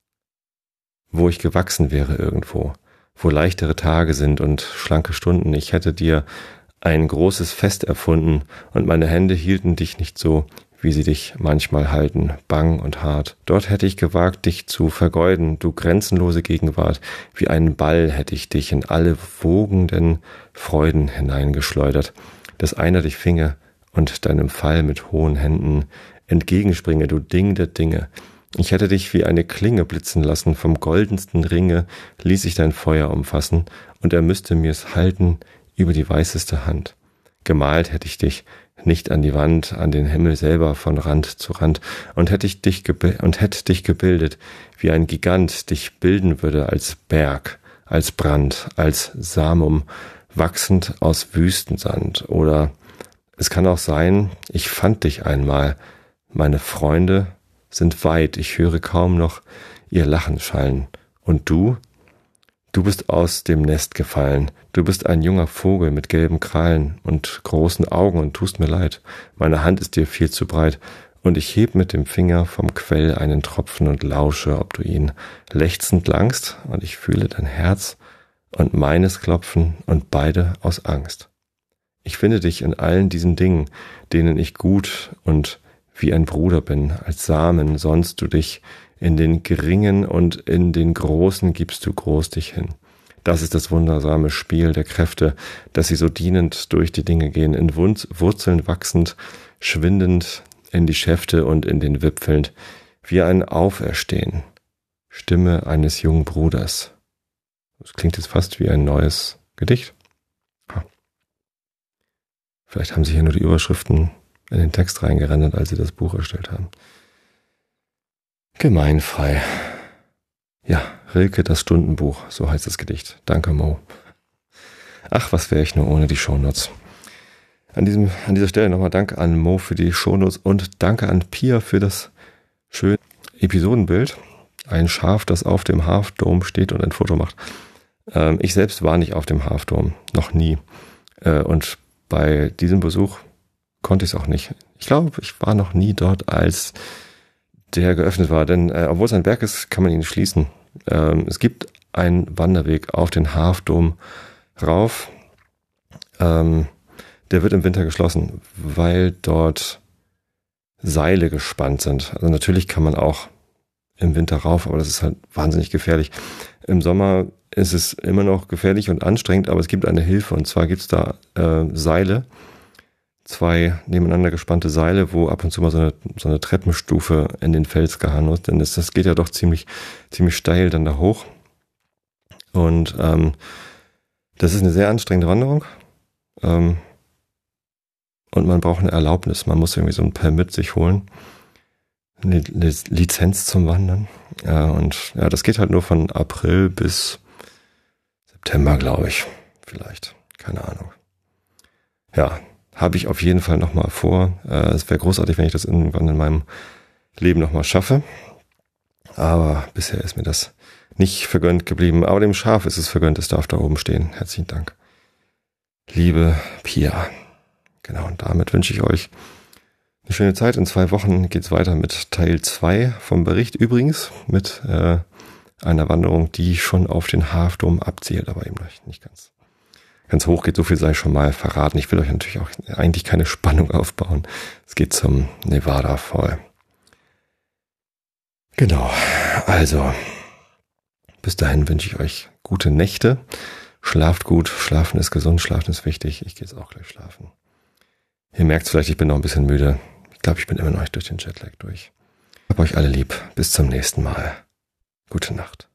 Wo ich gewachsen wäre irgendwo, wo leichtere Tage sind und schlanke Stunden, ich hätte dir ein großes Fest erfunden und meine Hände hielten dich nicht so, wie sie dich manchmal halten, bang und hart. Dort hätte ich gewagt, dich zu vergeuden, du grenzenlose Gegenwart, wie einen Ball hätte ich dich in alle wogenden Freuden hineingeschleudert, dass einer dich finge und deinem Fall mit hohen Händen entgegenspringe, du Ding der Dinge. Ich hätte dich wie eine Klinge blitzen lassen, vom goldensten Ringe ließ ich dein Feuer umfassen, und er müsste mir's halten über die weißeste Hand. Gemalt hätte ich dich nicht an die Wand, an den Himmel selber von Rand zu Rand, und hätte ich dich gebi- und hätte dich gebildet, wie ein Gigant dich bilden würde als Berg, als Brand, als Samum, wachsend aus Wüstensand. Oder es kann auch sein, ich fand dich einmal, meine Freunde sind weit, ich höre kaum noch ihr Lachen schallen. Und du? Du bist aus dem Nest gefallen. Du bist ein junger Vogel mit gelben Krallen und großen Augen und tust mir leid. Meine Hand ist dir viel zu breit und ich heb mit dem Finger vom Quell einen Tropfen und lausche, ob du ihn lechzend langst, und ich fühle dein Herz und meines klopfen und beide aus Angst. Ich finde dich in allen diesen Dingen, denen ich gut und wie ein Bruder bin, als Samen sonst du dich in den Geringen und in den Großen gibst du groß dich hin. Das ist das wundersame Spiel der Kräfte, dass sie so dienend durch die Dinge gehen, in Wurzeln wachsend, schwindend in die Schäfte und in den Wipfeln, wie ein Auferstehen. Stimme eines jungen Bruders. Das klingt jetzt fast wie ein neues Gedicht. Ha. Vielleicht haben sie hier nur die Überschriften in den Text reingerendert, als sie das Buch erstellt haben. Gemeinfrei. Ja, Rilke, das Stundenbuch, so heißt das Gedicht. Danke, Mo. Ach, was wäre ich nur ohne die Shownotes. An, diesem, an dieser Stelle nochmal Danke an Mo für die Shownotes und danke an Pia für das schöne Episodenbild. Ein Schaf, das auf dem Half Dome steht und ein Foto macht. Ähm, ich selbst war nicht auf dem Half Dome, noch nie. Äh, und bei diesem Besuch konnte ich es auch nicht. Ich glaube, ich war noch nie dort, als der geöffnet war, denn äh, obwohl es ein Berg ist, kann man ihn nicht schließen. Ähm, es gibt einen Wanderweg auf den Half Dome rauf. Ähm, der wird im Winter geschlossen, weil dort Seile gespannt sind. Also natürlich kann man auch im Winter rauf, aber das ist halt wahnsinnig gefährlich. Im Sommer ist es immer noch gefährlich und anstrengend, aber es gibt eine Hilfe, und zwar gibt es da äh, Seile, zwei nebeneinander gespannte Seile, wo ab und zu mal so eine, so eine Treppenstufe in den Fels gehauen wird, denn das, das geht ja doch ziemlich, ziemlich steil dann da hoch. Und ähm, das ist eine sehr anstrengende Wanderung. Ähm, und man braucht eine Erlaubnis. Man muss irgendwie so ein Permit sich holen. Eine Lizenz zum Wandern. Ja, und ja, das geht halt nur von April bis September, glaube ich. Vielleicht. Keine Ahnung. Ja, habe ich auf jeden Fall nochmal vor. Es wäre großartig, wenn ich das irgendwann in meinem Leben nochmal schaffe. Aber bisher ist mir das nicht vergönnt geblieben. Aber dem Schaf ist es vergönnt, es darf da oben stehen. Herzlichen Dank. Liebe Pia. Genau, und damit wünsche ich euch eine schöne Zeit. In zwei Wochen geht's weiter mit Teil zwei vom Bericht. Übrigens mit äh, einer Wanderung, die schon auf den Half Dome abzielt, aber eben nicht ganz. Ganz hoch geht, so viel sei schon mal verraten. Ich will euch natürlich auch eigentlich keine Spannung aufbauen. Es geht zum Nevada Fall. Genau, also bis dahin wünsche ich euch gute Nächte. Schlaft gut, schlafen ist gesund, schlafen ist wichtig. Ich gehe jetzt auch gleich schlafen. Ihr merkt vielleicht, ich bin noch ein bisschen müde. Ich glaube, ich bin immer noch nicht durch den Jetlag durch. Ich hab euch alle lieb. Bis zum nächsten Mal. Gute Nacht.